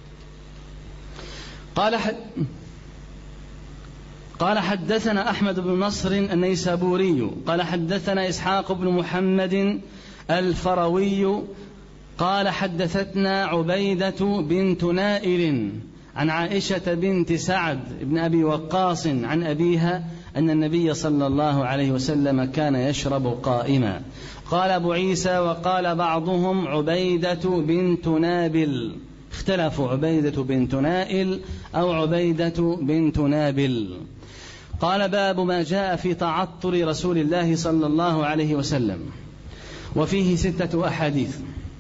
قال حدثنا أحمد بن نصر النيسابوري قال حدثنا إسحاق بن محمد الفروي قال حدثتنا عبيدة بنت نائل عن عائشة بنت سعد بن أبي وقاص عن أبيها أن النبي صلى الله عليه وسلم كان يشرب قائما. قال أبو عيسى وقال بعضهم عبيدة بنت نابل، اختلفوا عبيدة بنت نائل أو عبيدة بنت نابل. قال باب ما جاء في تعطر رسول الله صلى الله عليه وسلم، وفيه 6 أحاديث.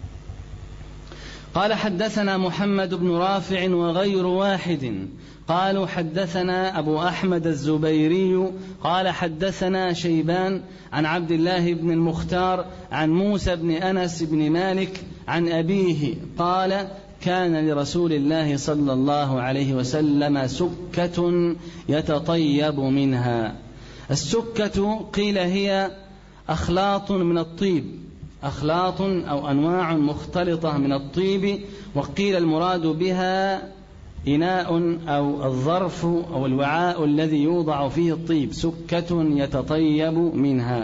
قال حدثنا محمد بن رافع وغير واحد قالوا حدثنا أبو أحمد الزبيري قال حدثنا شيبان عن عبد الله بن المختار عن موسى بن أنس بن مالك عن أبيه قال كان لرسول الله صلى الله عليه وسلم سكة يتطيب منها. السكة قيل هي أخلاط من الطيب، أخلاط أو أنواع مختلطة من الطيب، وقيل المراد بها إناء أو الظرف أو الوعاء الذي يوضع فيه الطيب، سكة يتطيب منها.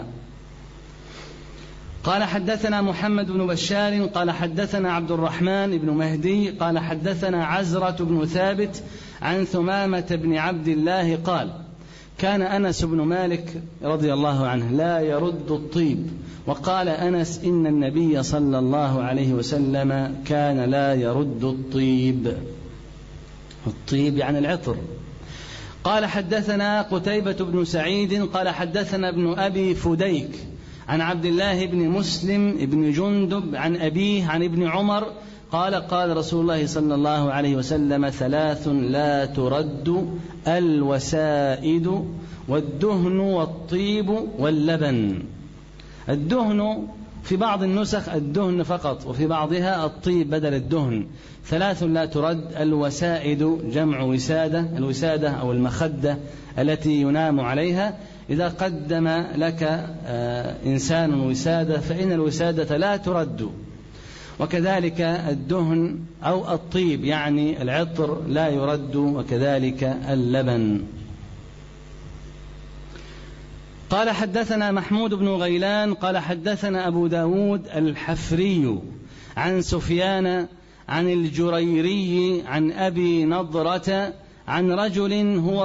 قال حدثنا محمد بن بشار قال حدثنا عبد الرحمن بن مهدي قال حدثنا عزرة بن ثابت عن ثمامة بن عبد الله قال كان أنس بن مالك رضي الله عنه لا يرد الطيب، وقال أنس إن النبي صلى الله عليه وسلم كان لا يرد الطيب. الطيب يعني العطر. قال حدثنا قتيبة بن سعيد قال حدثنا ابن أبي فديك عن عبد الله بن مسلم بن جندب عن أبيه عن ابن عمر قال قال رسول الله صلى الله عليه وسلم: 3 لا ترد: الوسائد والدهن والطيب واللبن. الدهن في بعض النسخ الدهن فقط، وفي بعضها الطيب بدل الدهن. 3 لا ترد: الوسائد جمع وسادة، الوسادة أو المخدة التي ينام عليها. إذا قدم لك إنسان وسادة فإن الوسادة لا ترد. وكذلك الدهن أو الطيب يعني العطر لا يرد، وكذلك اللبن. قال حدثنا محمود بن غيلان قال حدثنا أبو داود الحفري عن سفيان عن الجريري عن أبي نضرة عن رجل هو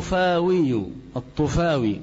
الطفاوي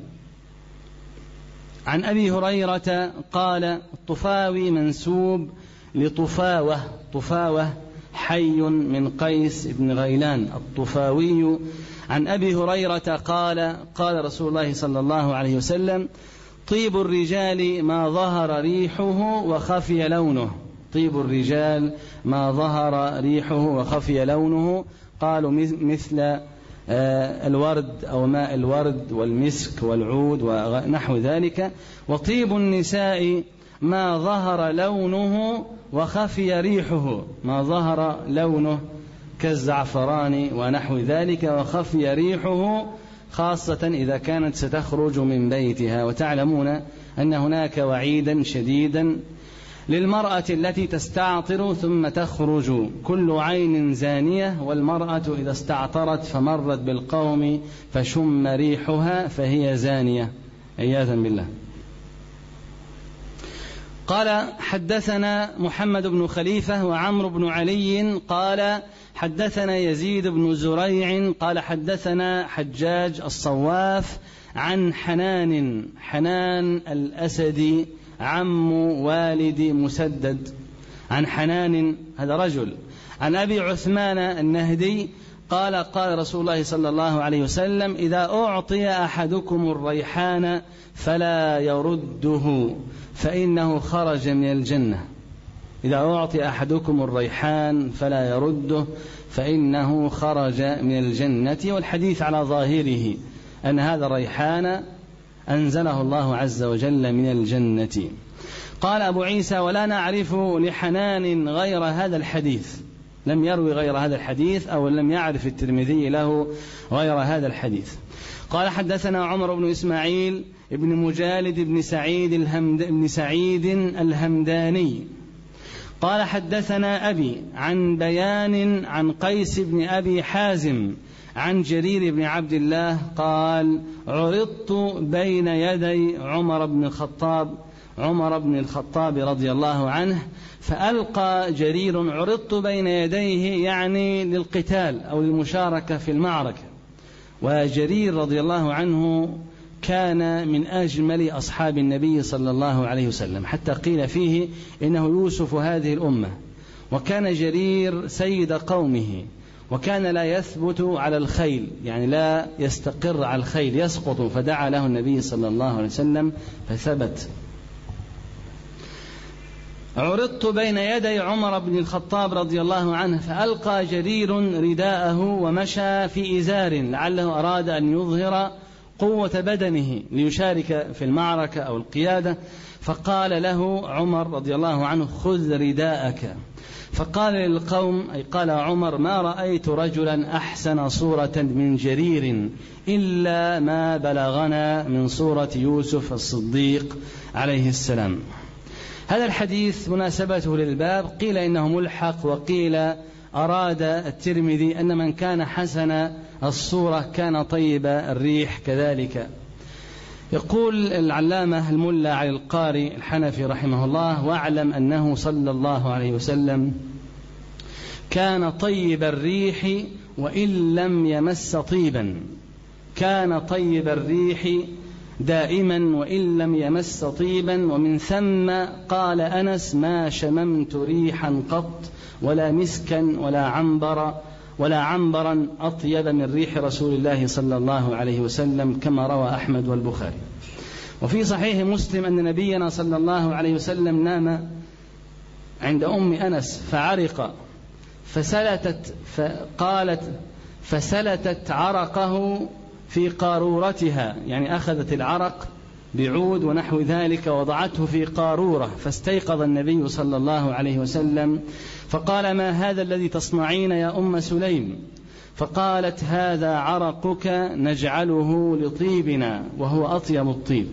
عن أبي هريرة قال: الطفاوي منسوب لطفاوة، طفاوة حي من قيس بن غيلان الطفاوي عن أبي هريرة قال: قال رسول الله صلى الله عليه وسلم: طيب الرجال ما ظهر ريحه وخفي لونه. طيب الرجال ما ظهر ريحه وخفي لونه. قالوا مثل الورد أو ماء الورد والمسك والعود ونحو ذلك. وطيب النساء ما ظهر لونه وخفي ريحه، ما ظهر لونه كالزعفران ونحو ذلك وخفي ريحه، خاصة إذا كانت ستخرج من بيتها. وتعلمون أن هناك وعيدا شديدا للمرأة التي تستعطر ثم تخرج: كل عين زانية، والمرأة إذا استعطرت فمرت بالقوم فشم ريحها فهي زانية عياذا بالله. قال حدثنا محمد بن خليفة وعمرو بن علي قال حدثنا يزيد بن زريع قال حدثنا حجاج الصواف عن حنان الأسدي عم والد مسدد، عن حنان هذا رجل، عن أبي عثمان النهدي قال قال رسول الله صلى الله عليه وسلم: إذا أعطي أحدكم الريحان فلا يرده فإنه خرج من الجنة. إذا أعطي أحدكم الريحان فلا يرده فإنه خرج من الجنة. والحديث على ظاهره أن هذا الريحان أنزله الله عز وجل من الجنة. قال أبو عيسى: ولا نعرف لحنان غير هذا الحديث، لم يروي غير هذا الحديث أو لم يعرف الترمذي له غير هذا الحديث. قال حدثنا عمر بن إسماعيل ابن مجالد بن سعيد الهمداني قال حدثنا أبي عن بيان عن قيس بن أبي حازم عن جرير بن عبد الله قال: عرضت بين يدي عمر بن الخطاب رضي الله عنه فألقى جرير. عرضت بين يديه يعني للقتال أو للمشاركة في المعركة. وجرير رضي الله عنه كان من أجمل أصحاب النبي صلى الله عليه وسلم، حتى قيل فيه إنه يوسف هذه الأمة. وكان جرير سيد قومه، وكان لا يثبت على الخيل، يعني لا يستقر على الخيل، يسقط. فدعا له النبي صلى الله عليه وسلم فثبت. عرضت بين يدي عمر بن الخطاب رضي الله عنه فألقى جرير رداءه ومشى في إزار، لعله أراد أن يظهر قوة بدنه ليشارك في المعركة أو القيادة. فقال له عمر رضي الله عنه: خذ رداءك. فقال للقوم، أي قال عمر: ما رأيت رجلا أحسن صورة من جرير إلا ما بلغنا من صورة يوسف الصديق عليه السلام. هذا الحديث مناسبته للباب قيل إنه ملحق، وقيل أراد الترمذي أن من كان حسن الصورة كان طيب الريح كذلك. يقول العلامة الملا علي القاري الحنفي رحمه الله: واعلم أنه صلى الله عليه وسلم كان طيب الريح وإن لم يمس طيبا، كان طيب الريح دائما وإن لم يمس طيبا. ومن ثم قال أنس: ما شممت ريحا قط ولا مسكا ولا عنبرا أطيب من ريح رسول الله صلى الله عليه وسلم، كما روى أحمد والبخاري. وفي صحيح مسلم أن نبينا صلى الله عليه وسلم نام عند أم أنس فعرق فسلتت عرقه في قارورتها، يعني أخذت العرق بعود ونحو ذلك وضعته في قارورة، فاستيقظ النبي صلى الله عليه وسلم فقال: ما هذا الذي تصنعين يا أم سليم؟ فقالت: هذا عرقك نجعله لطيبنا وهو أطيب الطيب.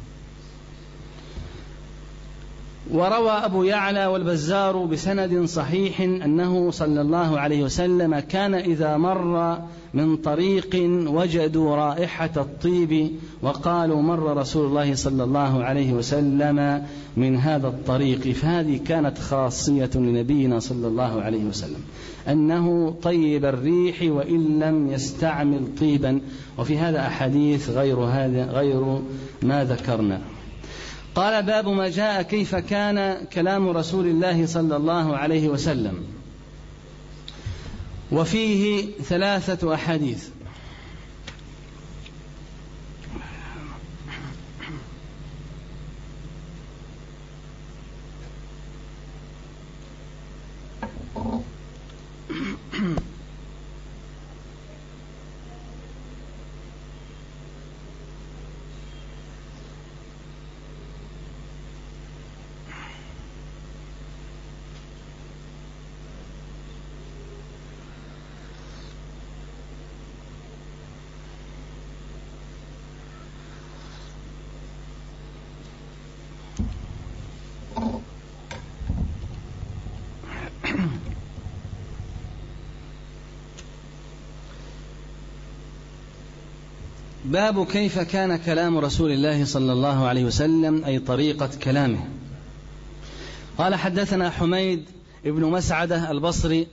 وروى أبو يعلى والبزار بسند صحيح أنه صلى الله عليه وسلم كان إذا مر من طريق وجدوا رائحة الطيب وقالوا: مر رسول الله صلى الله عليه وسلم من هذا الطريق. فهذه كانت خاصية لنبينا صلى الله عليه وسلم أنه طيب الريح وإن لم يستعمل طيبا. وفي هذا أحاديث غير ما ذكرنا. قال: باب ما جاء كيف كان كلام رسول الله صلى الله عليه وسلم. وفيه 3 أحاديث. باب كيف كان كلام رسول الله صلى الله عليه وسلم، أي طريقة كلامه. قال: حدثنا حميد بن مسعدة البصري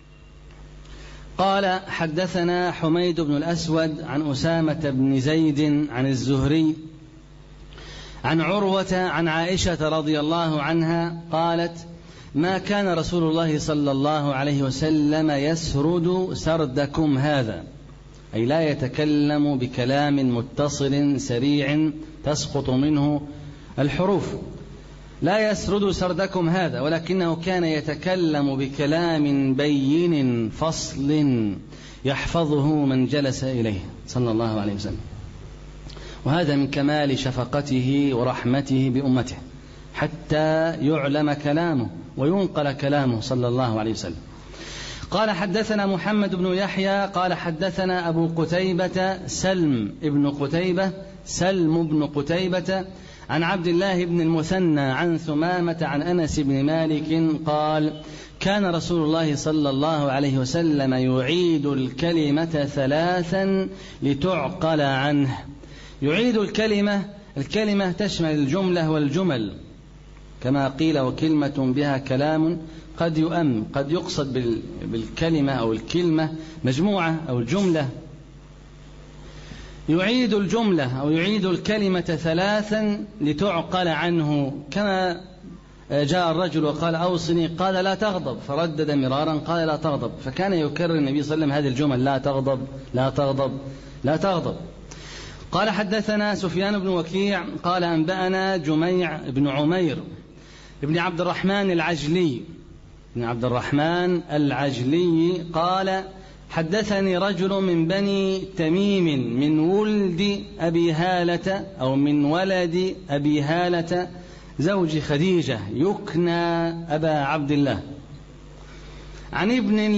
قال: حدثنا حميد بن الأسود عن أسامة بن زيد عن الزهري عن عروة عن عائشة رضي الله عنها قالت: ما كان رسول الله صلى الله عليه وسلم يسرد سردكم هذا، أي لا يتكلم بكلام متصل سريع تسقط منه الحروف، لا يسرد سردكم هذا، ولكنه كان يتكلم بكلام بين فصل يحفظه من جلس إليه صلى الله عليه وسلم. وهذا من كمال شفقته ورحمته بأمته، حتى يعلم كلامه وينقل كلامه صلى الله عليه وسلم. قال: حدثنا محمد بن يحيى قال: حدثنا أبو قتيبة سلم بن قتيبة عن عبد الله بن المثنى عن ثمامة عن أنس بن مالك قال: كان رسول الله صلى الله عليه وسلم يعيد الكلمة 3 لتعقل عنه. يعيد الكلمة تشمل الجملة والجمل، كما قيل: وكلمة بها كلام قد يؤم، قد يقصد بالكلمة أو الكلمة مجموعة أو الجملة. يعيد الجملة أو يعيد الكلمة 3 لتعقل عنه، كما جاء الرجل وقال: أوصني، قال: لا تغضب، فردد مرارا قال: لا تغضب، فكان يكرر النبي صلى الله عليه وسلم هذه الجمل: لا تغضب، لا تغضب، لا تغضب. قال: حدثنا سفيان بن وكيع قال: أنبأنا جميع بن عمير ابن عبد الرحمن العجلي قال: حدثني رجل من بني تميم من ولد أبي هالة زوج خديجة يكنى أبا عبد الله، عن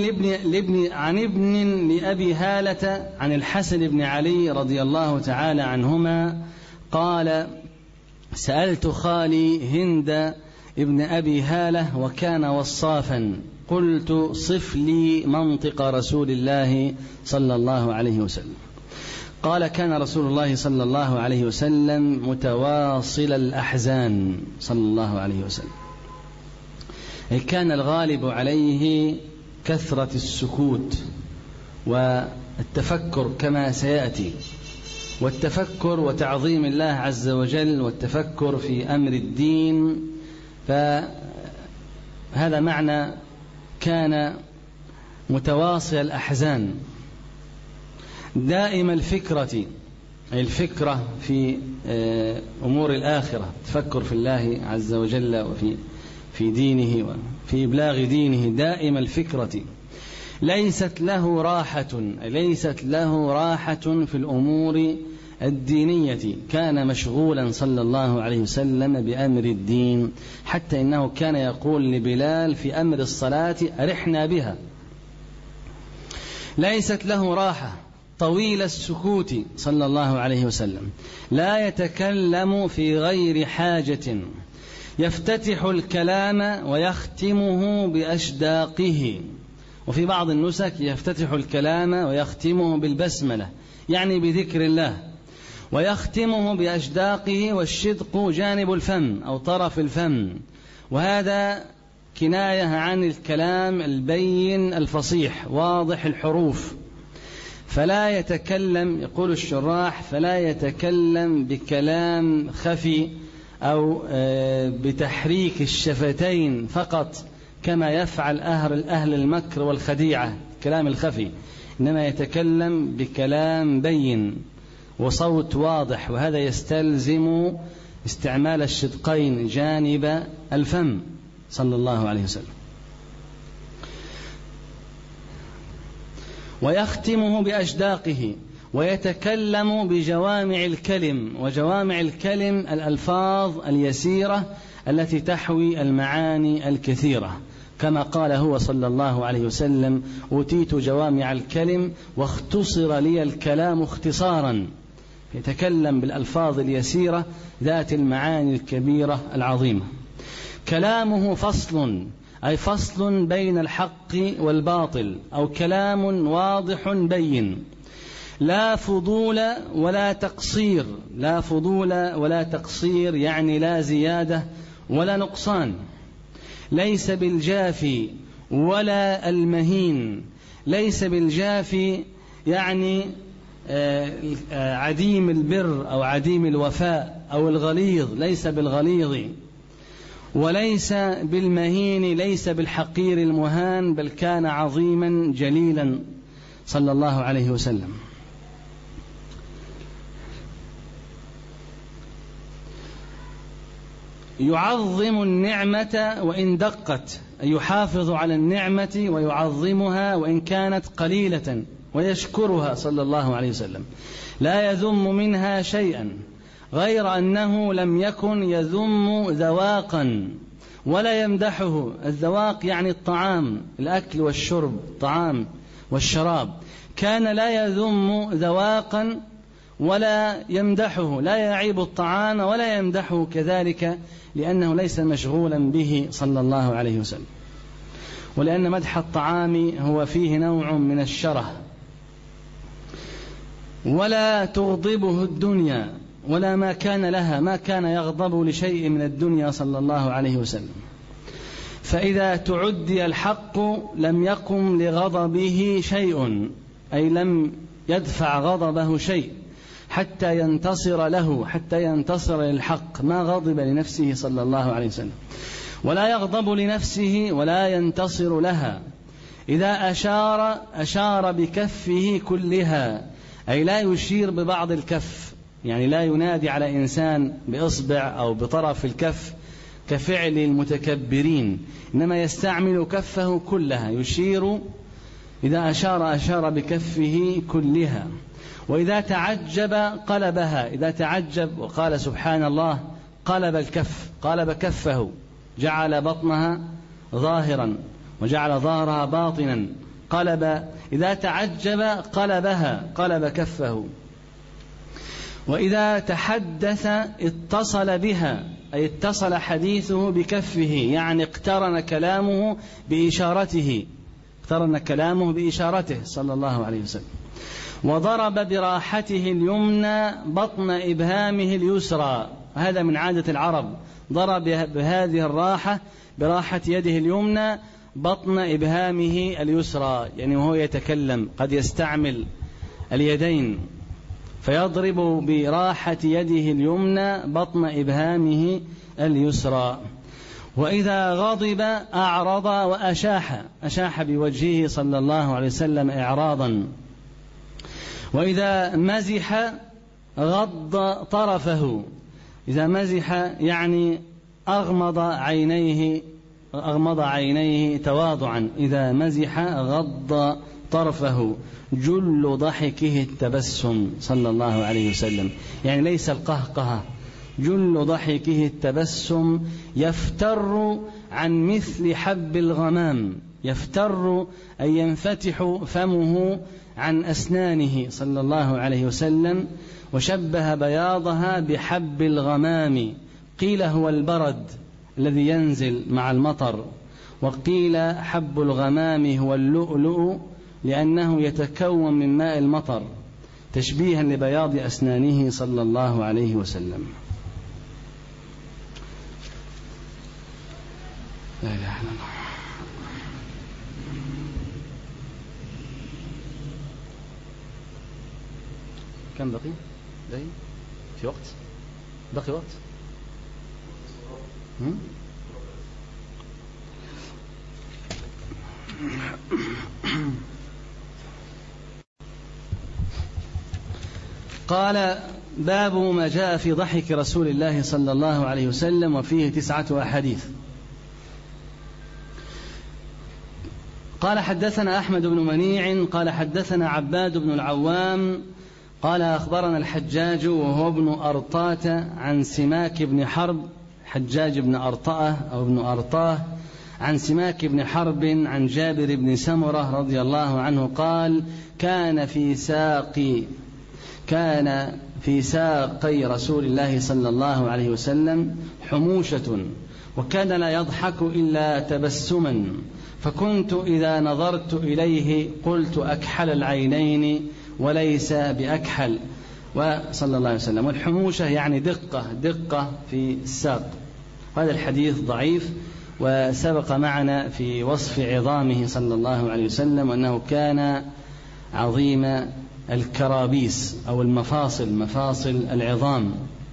ابن لأبي هالة عن الحسن بن علي رضي الله تعالى عنهما قال: سألت خالي هند ابن أبي هالة وكان وصافا، قلت: صف لي منطق رسول الله صلى الله عليه وسلم. قال: كان رسول الله صلى الله عليه وسلم متواصل الأحزان صلى الله عليه وسلم، أي كان الغالب عليه كثرة السكوت والتفكر كما سيأتي، والتفكر وتعظيم الله عز وجل والتفكر في أمر الدين. فهذا معنى كان متواصل الأحزان دائم الفكرة، أي الفكرة في أمور الآخرة، تفكر في الله عز وجل وفي دينه وفي إبلاغ دينه دائم الفكرة. ليست له راحة في الأمور الدينية، كان مشغولا صلى الله عليه وسلم بأمر الدين، حتى إنه كان يقول لبلال في أمر الصلاة أرحنا بها. ليست له راحة، طويل السكوت صلى الله عليه وسلم، لا يتكلم في غير حاجة، يفتتح الكلام ويختمه بأشداقه، وفي بعض النسك يفتتح الكلام ويختمه بالبسملة، يعني بذكر الله، ويختمه بأشداقه، والشدق جانب الفم أو طرف الفم، وهذا كناية عن الكلام البين الفصيح واضح الحروف. فلا يتكلم، يقول الشراح، فلا يتكلم بكلام خفي أو بتحريك الشفتين فقط كما يفعل أهل المكر والخديعة، كلام الخفي، إنما يتكلم بكلام بين وصوت واضح، وهذا يستلزم استعمال الشدقين جانب الفم صلى الله عليه وسلم. ويختمه بأشداقه، ويتكلم بجوامع الكلم، وجوامع الكلم الألفاظ اليسيرة التي تحوي المعاني الكثيرة، كما قال هو صلى الله عليه وسلم: أوتيت جوامع الكلم واختصر لي الكلام اختصارا. يتكلم بالألفاظ اليسيرة ذات المعاني الكبيرة العظيمة. كلامه فصل، أي فصل بين الحق والباطل، أو كلام واضح بين، لا فضول ولا تقصير، لا فضول ولا تقصير يعني لا زيادة ولا نقصان. ليس بالجافي ولا المهين، ليس بالجافي يعني عديم البر أو عديم الوفاء أو الغليظ، ليس بالغليظ، وليس بالمهين، ليس بالحقير المهان، بل كان عظيما جليلا صلى الله عليه وسلم. يعظم النعمة وإن دقت، أي يحافظ على النعمة ويعظمها وإن كانت قليلة، ويشكرها صلى الله عليه وسلم، لا يذم منها شيئا، غير أنه لم يكن يذم ذواقا ولا يمدحه. الذواق يعني الطعام، الأكل والشرب، الطعام والشراب. كان لا يذم ذواقا ولا يمدحه، لا يعيب الطعام ولا يمدحه كذلك، لأنه ليس مشغولا به صلى الله عليه وسلم. ولأن مدح الطعام هو فيه نوع من الشره، ولا تغضبه الدنيا ولا ما كان لها، ما كان يغضب لشيء من الدنيا صلى الله عليه وسلم. فإذا تعدي الحق لم يقم لغضبه شيء، أي لم يدفع غضبه شيء حتى ينتصر له، حتى ينتصر للحق، ما غضب لنفسه صلى الله عليه وسلم، ولا يغضب لنفسه ولا ينتصر لها. إذا أشار بكفه كلها، أي لا يشير ببعض الكف، يعني لا ينادي على إنسان بإصبع أو بطرف الكف كفعل المتكبرين، إنما يستعمل كفه كلها، يشير. إذا أشار بكفه كلها. وإذا تعجب قلبها، إذا تعجب وقال سبحان الله قلب الكف، قلب كفه، جعل بطنها ظاهرا وجعل ظهرها باطنا، قلب. إذا تعجب قلبها، قلب كفه. وإذا تحدث اتصل بها، أي اتصل حديثه بكفه، يعني اقترن كلامه بإشارته، اقترن كلامه بإشارته صلى الله عليه وسلم. وضرب براحته اليمنى بطن إبهامه اليسرى، هذا من عادة العرب، ضرب بهذه الراحة براحة يده اليمنى بطن إبهامه اليسرى، يعني وهو يتكلم قد يستعمل اليدين فيضرب براحة يده اليمنى بطن إبهامه اليسرى. وإذا غضب أعرض أشاح بوجهه صلى الله عليه وسلم إعراضا. وإذا مزح غض طرفه، إذا مزح يعني أغمض عينيه تواضعا، إذا مزح غض طرفه، جل ضحكه التبسم صلى الله عليه وسلم، يعني ليس القهقهة، جل ضحكه التبسم، يفتر عن مثل حب الغمام، يفتر أي ينفتح فمه عن أسنانه صلى الله عليه وسلم، وشبه بياضها بحب الغمام، قيل هو البرد الذي ينزل مع المطر، وقيل حب الغمام هو اللؤلؤ لأنه يتكون من ماء المطر، تشبيها لبياض أسنانه صلى الله عليه وسلم. لا إله إلا الله. كم بقي؟ في وقت؟ بقي وقت؟ قال: باب ما جاء في ضحك رسول الله صلى الله عليه وسلم، وفيه 9 أحاديث. قال: حدثنا أحمد بن منيع قال حدثنا عباد بن العوام قال أخبرنا الحجاج وهو ابن أرطاة عن سماك بن حرب، حجاج بن أرطاة أو ابن أرطاه، عن سماك بن حرب عن جابر بن سمرة رضي الله عنه قال: كان في ساقي رسول الله صلى الله عليه وسلم حموشة، وكان لا يضحك إلا تبسما، فكنت إذا نظرت إليه قلت أكحل العينين وليس بأكحل، وصلى الله عليه وسلم. والحموشة يعني دقة في الساق. هذا الحديث ضعيف، وسبق معنا في وصف عظامه صلى الله عليه وسلم وأنه كان عظيم الكرابيس أو مفاصل العظام.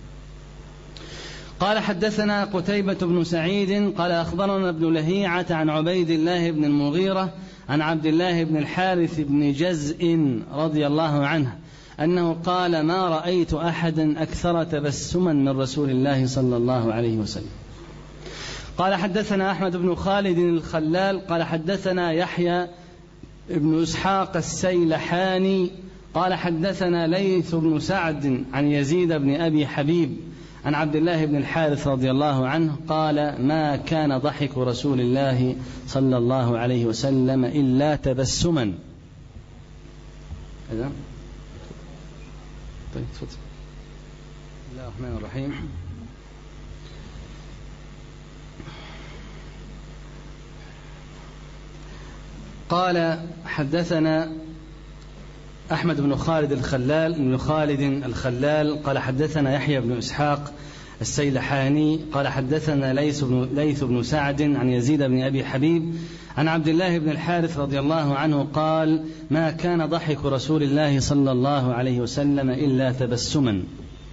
قال: حدثنا قتيبة بن سعيد قال أخبرنا ابن لهيعة عن عبيد الله بن المغيرة عن عبد الله بن الحارث بن جزء رضي الله عنه أنه قال: ما رأيت أحدا أكثر تبسما من رسول الله صلى الله عليه وسلم. قال: حدثنا أحمد بن خالد الخلال قال حدثنا يحيى بن إسحاق السيلحاني قال حدثنا ليث بن سعد عن يزيد بن أبي حبيب عن عبد الله بن الحارث رضي الله عنه قال: ما كان ضحك رسول الله صلى الله عليه وسلم إلا تبسما. طيب، تفضل. بسم الله الرحمن الرحيم. قال: حدثنا أحمد بن خالد الخلال قال حدثنا يحيى بن إسحاق السيلحاني قال حدثنا ليث بن سعد عن يزيد بن أبي حبيب عن عبد الله بن الحارث رضي الله عنه قال: ما كان ضحك رسول الله صلى الله عليه وسلم إلا تبسما.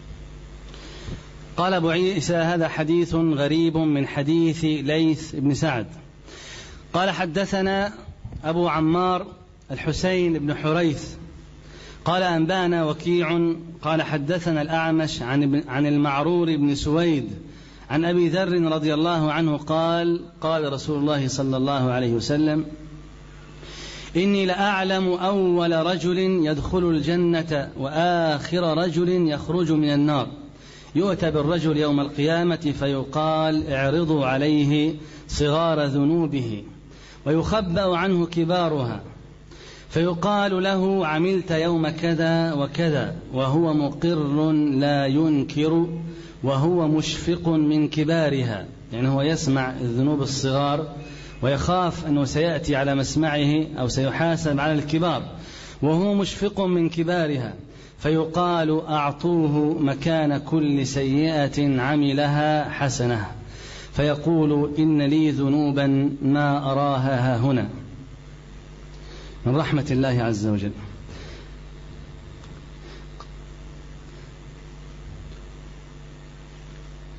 قال أبو عيسى: هذا حديث غريب من حديث ليث بن سعد. قال: حدثنا أبو عمار الحسين بن حريث قال: أنبانا وكيع قال حدثنا الأعمش عن المعرور بن سويد عن أبي ذر رضي الله عنه قال: قال رسول الله صلى الله عليه وسلم: إني لأعلم أول رجل يدخل الجنة وآخر رجل يخرج من النار، يؤتى بالرجل يوم القيامة فيقال: اعرضوا عليه صغار ذنوبه ويخبأ عنه كبارها، فيقال له: عملت يوم كذا وكذا، وهو مقر لا ينكر وهو مشفق من كبارها، يعني هو يسمع الذنوب الصغار ويخاف أنه سيأتي على مسمعه أو سيحاسب على الكبار، وهو مشفق من كبارها، فيقال: أعطوه مكان كل سيئة عملها حسنة، فيقول: إن لي ذنوبا ما أراها هنا. من رحمة الله عز وجل.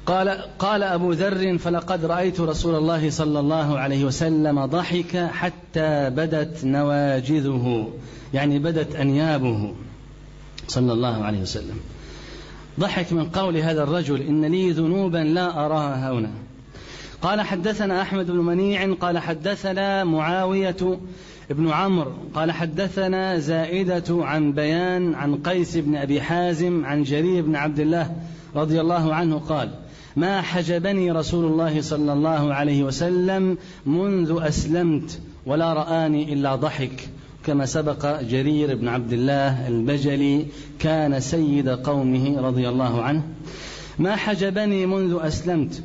قال أبو ذر: فلقد رأيت رسول الله صلى الله عليه وسلم ضحك حتى بدت نواجذه، يعني بدت أنيابه صلى الله عليه وسلم. ضحك من قول هذا الرجل: إن لي ذنوبا لا أراها هنا. قال حدثنا أحمد بن منيع قال حدثنا معاوية بن عمرو قال حدثنا زائدة عن بيان عن قيس بن أبي حازم عن جرير بن عبد الله رضي الله عنه قال: ما حجبني رسول الله صلى الله عليه وسلم منذ أسلمت ولا رآني إلا ضحك. كما سبق، جرير بن عبد الله البجلي كان سيد قومه رضي الله عنه. ما حجبني منذ أسلمت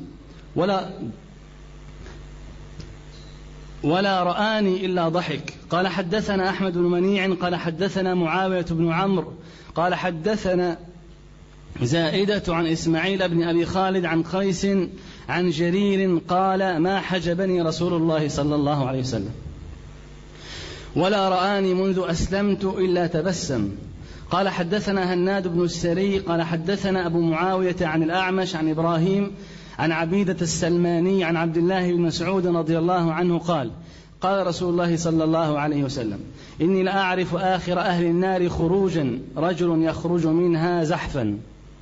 ولا رآني إلا ضحك. قال حدثنا أحمد بن منيع قال حدثنا معاوية بن عمرو قال حدثنا زائدة عن إسماعيل بن أبي خالد عن قيس عن جرير قال: ما حجبني رسول الله صلى الله عليه وسلم ولا رآني منذ أسلمت إلا تبسم. قال حدثنا هناد بن السري قال حدثنا أبو معاوية عن الأعمش عن إبراهيم عن عبيدة السلماني عن عبد الله بن مسعود رضي الله عنه قال: قال رسول الله صلى الله عليه وسلم: إني لأعرف آخر أهل النار خروجا، رجل يخرج منها زحفا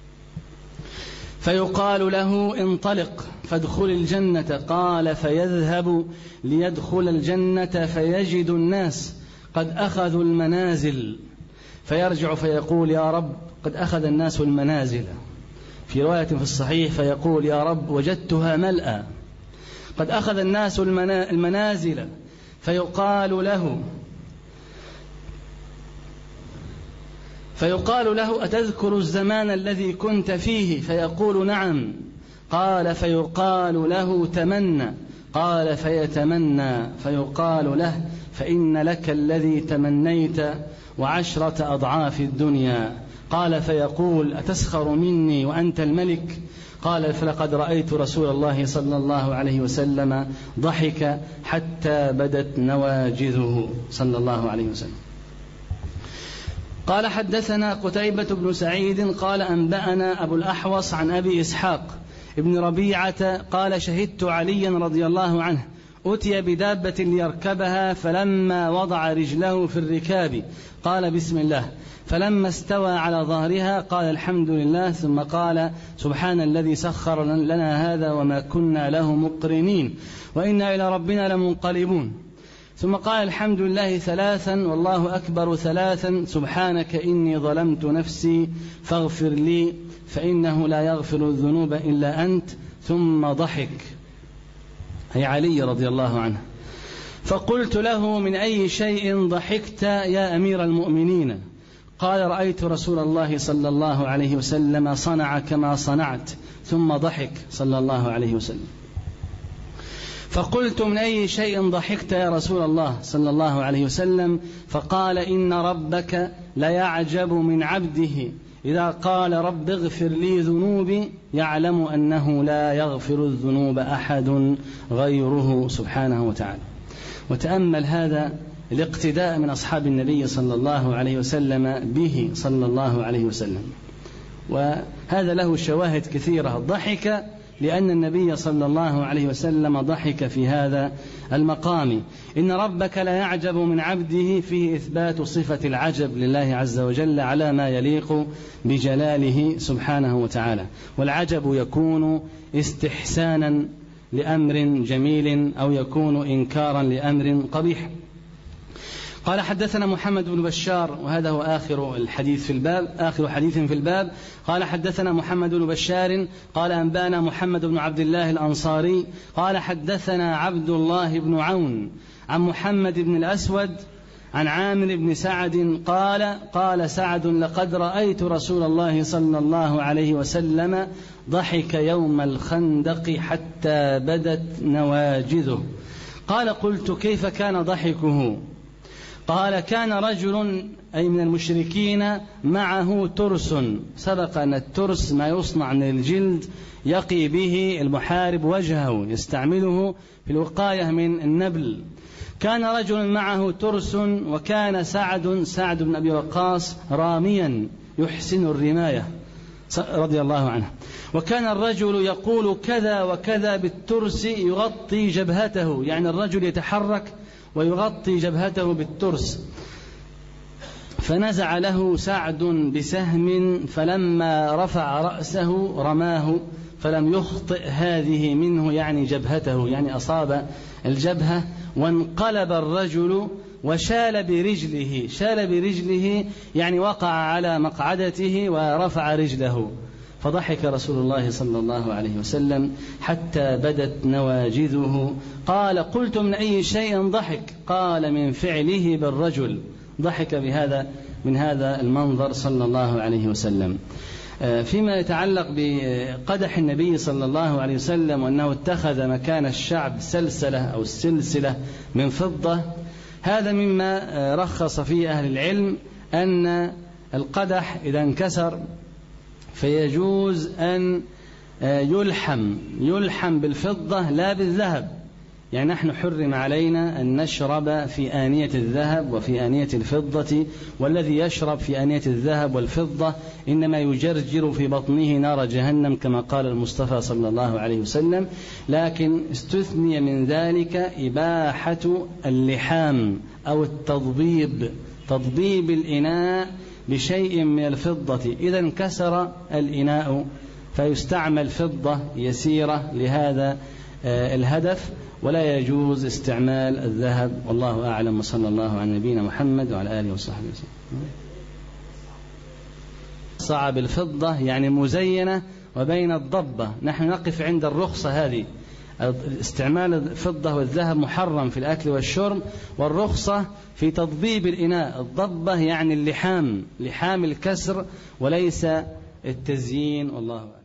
فيقال له: انطلق فادخل الجنة. قال: فيذهب ليدخل الجنة فيجد الناس قد أخذوا المنازل، فيرجع فيقول: يا رب قد أخذ الناس المنازل. في رواية في الصحيح: فيقول: يا رب وجدتها ملأى. قد أخذ الناس المنازل. فيقال له: أتذكر الزمان الذي كنت فيه؟ فيقول: نعم. قال: فيقال له: تمنى. قال: فيتمنى. فيقال له: فإن لك الذي تمنيت 10 أضعاف الدنيا. قال: فيقول: أتسخر مني وأنت الملك؟ قال: فلقد رأيت رسول الله صلى الله عليه وسلم ضحك حتى بدت نواجذه صلى الله عليه وسلم. قال حدثنا قتيبة بن سعيد قال أنبأنا أبو الأحوص عن أبي إسحاق ابن ربيعة قال: شهدت عليا رضي الله عنه أتي بدابة ليركبها، فلما وضع رجله في الركاب قال: بسم الله، فلما استوى على ظهرها قال: الحمد لله، ثم قال: سبحان الذي سخر لنا هذا وما كنا له مقرنين وإنا إلى ربنا لمنقلبون. ثم قال: الحمد لله 3 والله أكبر 3، سبحانك إني ظلمت نفسي فاغفر لي فإنه لا يغفر الذنوب إلا أنت. ثم ضحك، أي علي رضي الله عنه. فقلت له: من أي شيء ضحكت يا أمير المؤمنين؟ قال: رأيت رسول الله صلى الله عليه وسلم صنع كما صنعت. ثم ضحك صلى الله عليه وسلم. فقلت: من أي شيء ضحكت يا رسول الله صلى الله عليه وسلم؟ فقال: إن ربك ليعجب من عبده إذا قال: رب اغفر لي ذنوبي، يعلم أنه لا يغفر الذنوب أحد غيره سبحانه وتعالى. وتأمل هذا الاقتداء من أصحاب النبي صلى الله عليه وسلم به صلى الله عليه وسلم، وهذا له شواهد كثيرة. ضحك لأن النبي صلى الله عليه وسلم ضحك في هذا المقام. إن ربك لا يعجب من عبده، فيه إثبات صفة العجب لله عز وجل على ما يليق بجلاله سبحانه وتعالى. والعجب يكون استحسانا لأمر جميل أو يكون إنكارا لأمر قبيح. قال حدثنا محمد بن بشار، وهذا هو آخر حديث في الباب. قال حدثنا محمد بن بشار قال أنبانا محمد بن عبد الله الأنصاري قال حدثنا عبد الله بن عون عن محمد بن الأسود عن عامر بن سعد قال سعد: لقد رأيت رسول الله صلى الله عليه وسلم ضحك يوم الخندق حتى بدت نواجذه. قال: قلت: كيف كان ضحكه؟ قال: كان رجل، أي من المشركين، معه ترس. سبق أن الترس ما يصنع من الجلد يقي به المحارب وجهه، يستعمله في الوقاية من النبل. كان رجل معه ترس، وكان سعد بن أبي وقاص راميا يحسن الرماية رضي الله عنه. وكان الرجل يقول كذا وكذا بالترس يغطي جبهته، يعني الرجل يتحرك ويغطي جبهته بالترس. فنزع له سعد بسهم فلما رفع رأسه رماه فلم يخطئ هذه منه، يعني جبهته، يعني أصاب الجبهة. وانقلب الرجل وشال برجله، شال برجله يعني وقع على مقعدته ورفع رجله. فضحك رسول الله صلى الله عليه وسلم حتى بدت نواجذه. قال: قلت من أي شيء ضحك؟ قال: من فعله بالرجل. ضحك من هذا المنظر صلى الله عليه وسلم. فيما يتعلق بقدح النبي صلى الله عليه وسلم وأنه اتخذ مكان الشعب سلسلة أو السلسلة من فضة، هذا مما رخص فيه أهل العلم، أن القدح إذا انكسر فيجوز أن يلحم بالفضة لا بالذهب. يعني نحن حرم علينا أن نشرب في آنية الذهب وفي آنية الفضة، والذي يشرب في آنية الذهب والفضة إنما يجرجر في بطنه نار جهنم كما قال المصطفى صلى الله عليه وسلم. لكن استثني من ذلك إباحة اللحام أو تضبيب الإناء بشيء من الفضة. إذا انكسر الإناء فيستعمل فضة يسيرة لهذا الهدف، ولا يجوز استعمال الذهب. والله أعلم، وصلى الله على نبينا محمد وعلى آله وصحبه وسلم. صعب الفضة يعني مزينة وبين الضبة. نحن نقف عند الرخصة هذه، استعمال الفضة والذهب محرم في الأكل والشرب، والرخصة في تضبيب الإناء. الضبة يعني اللحام، لحام الكسر وليس التزيين. والله أعلم.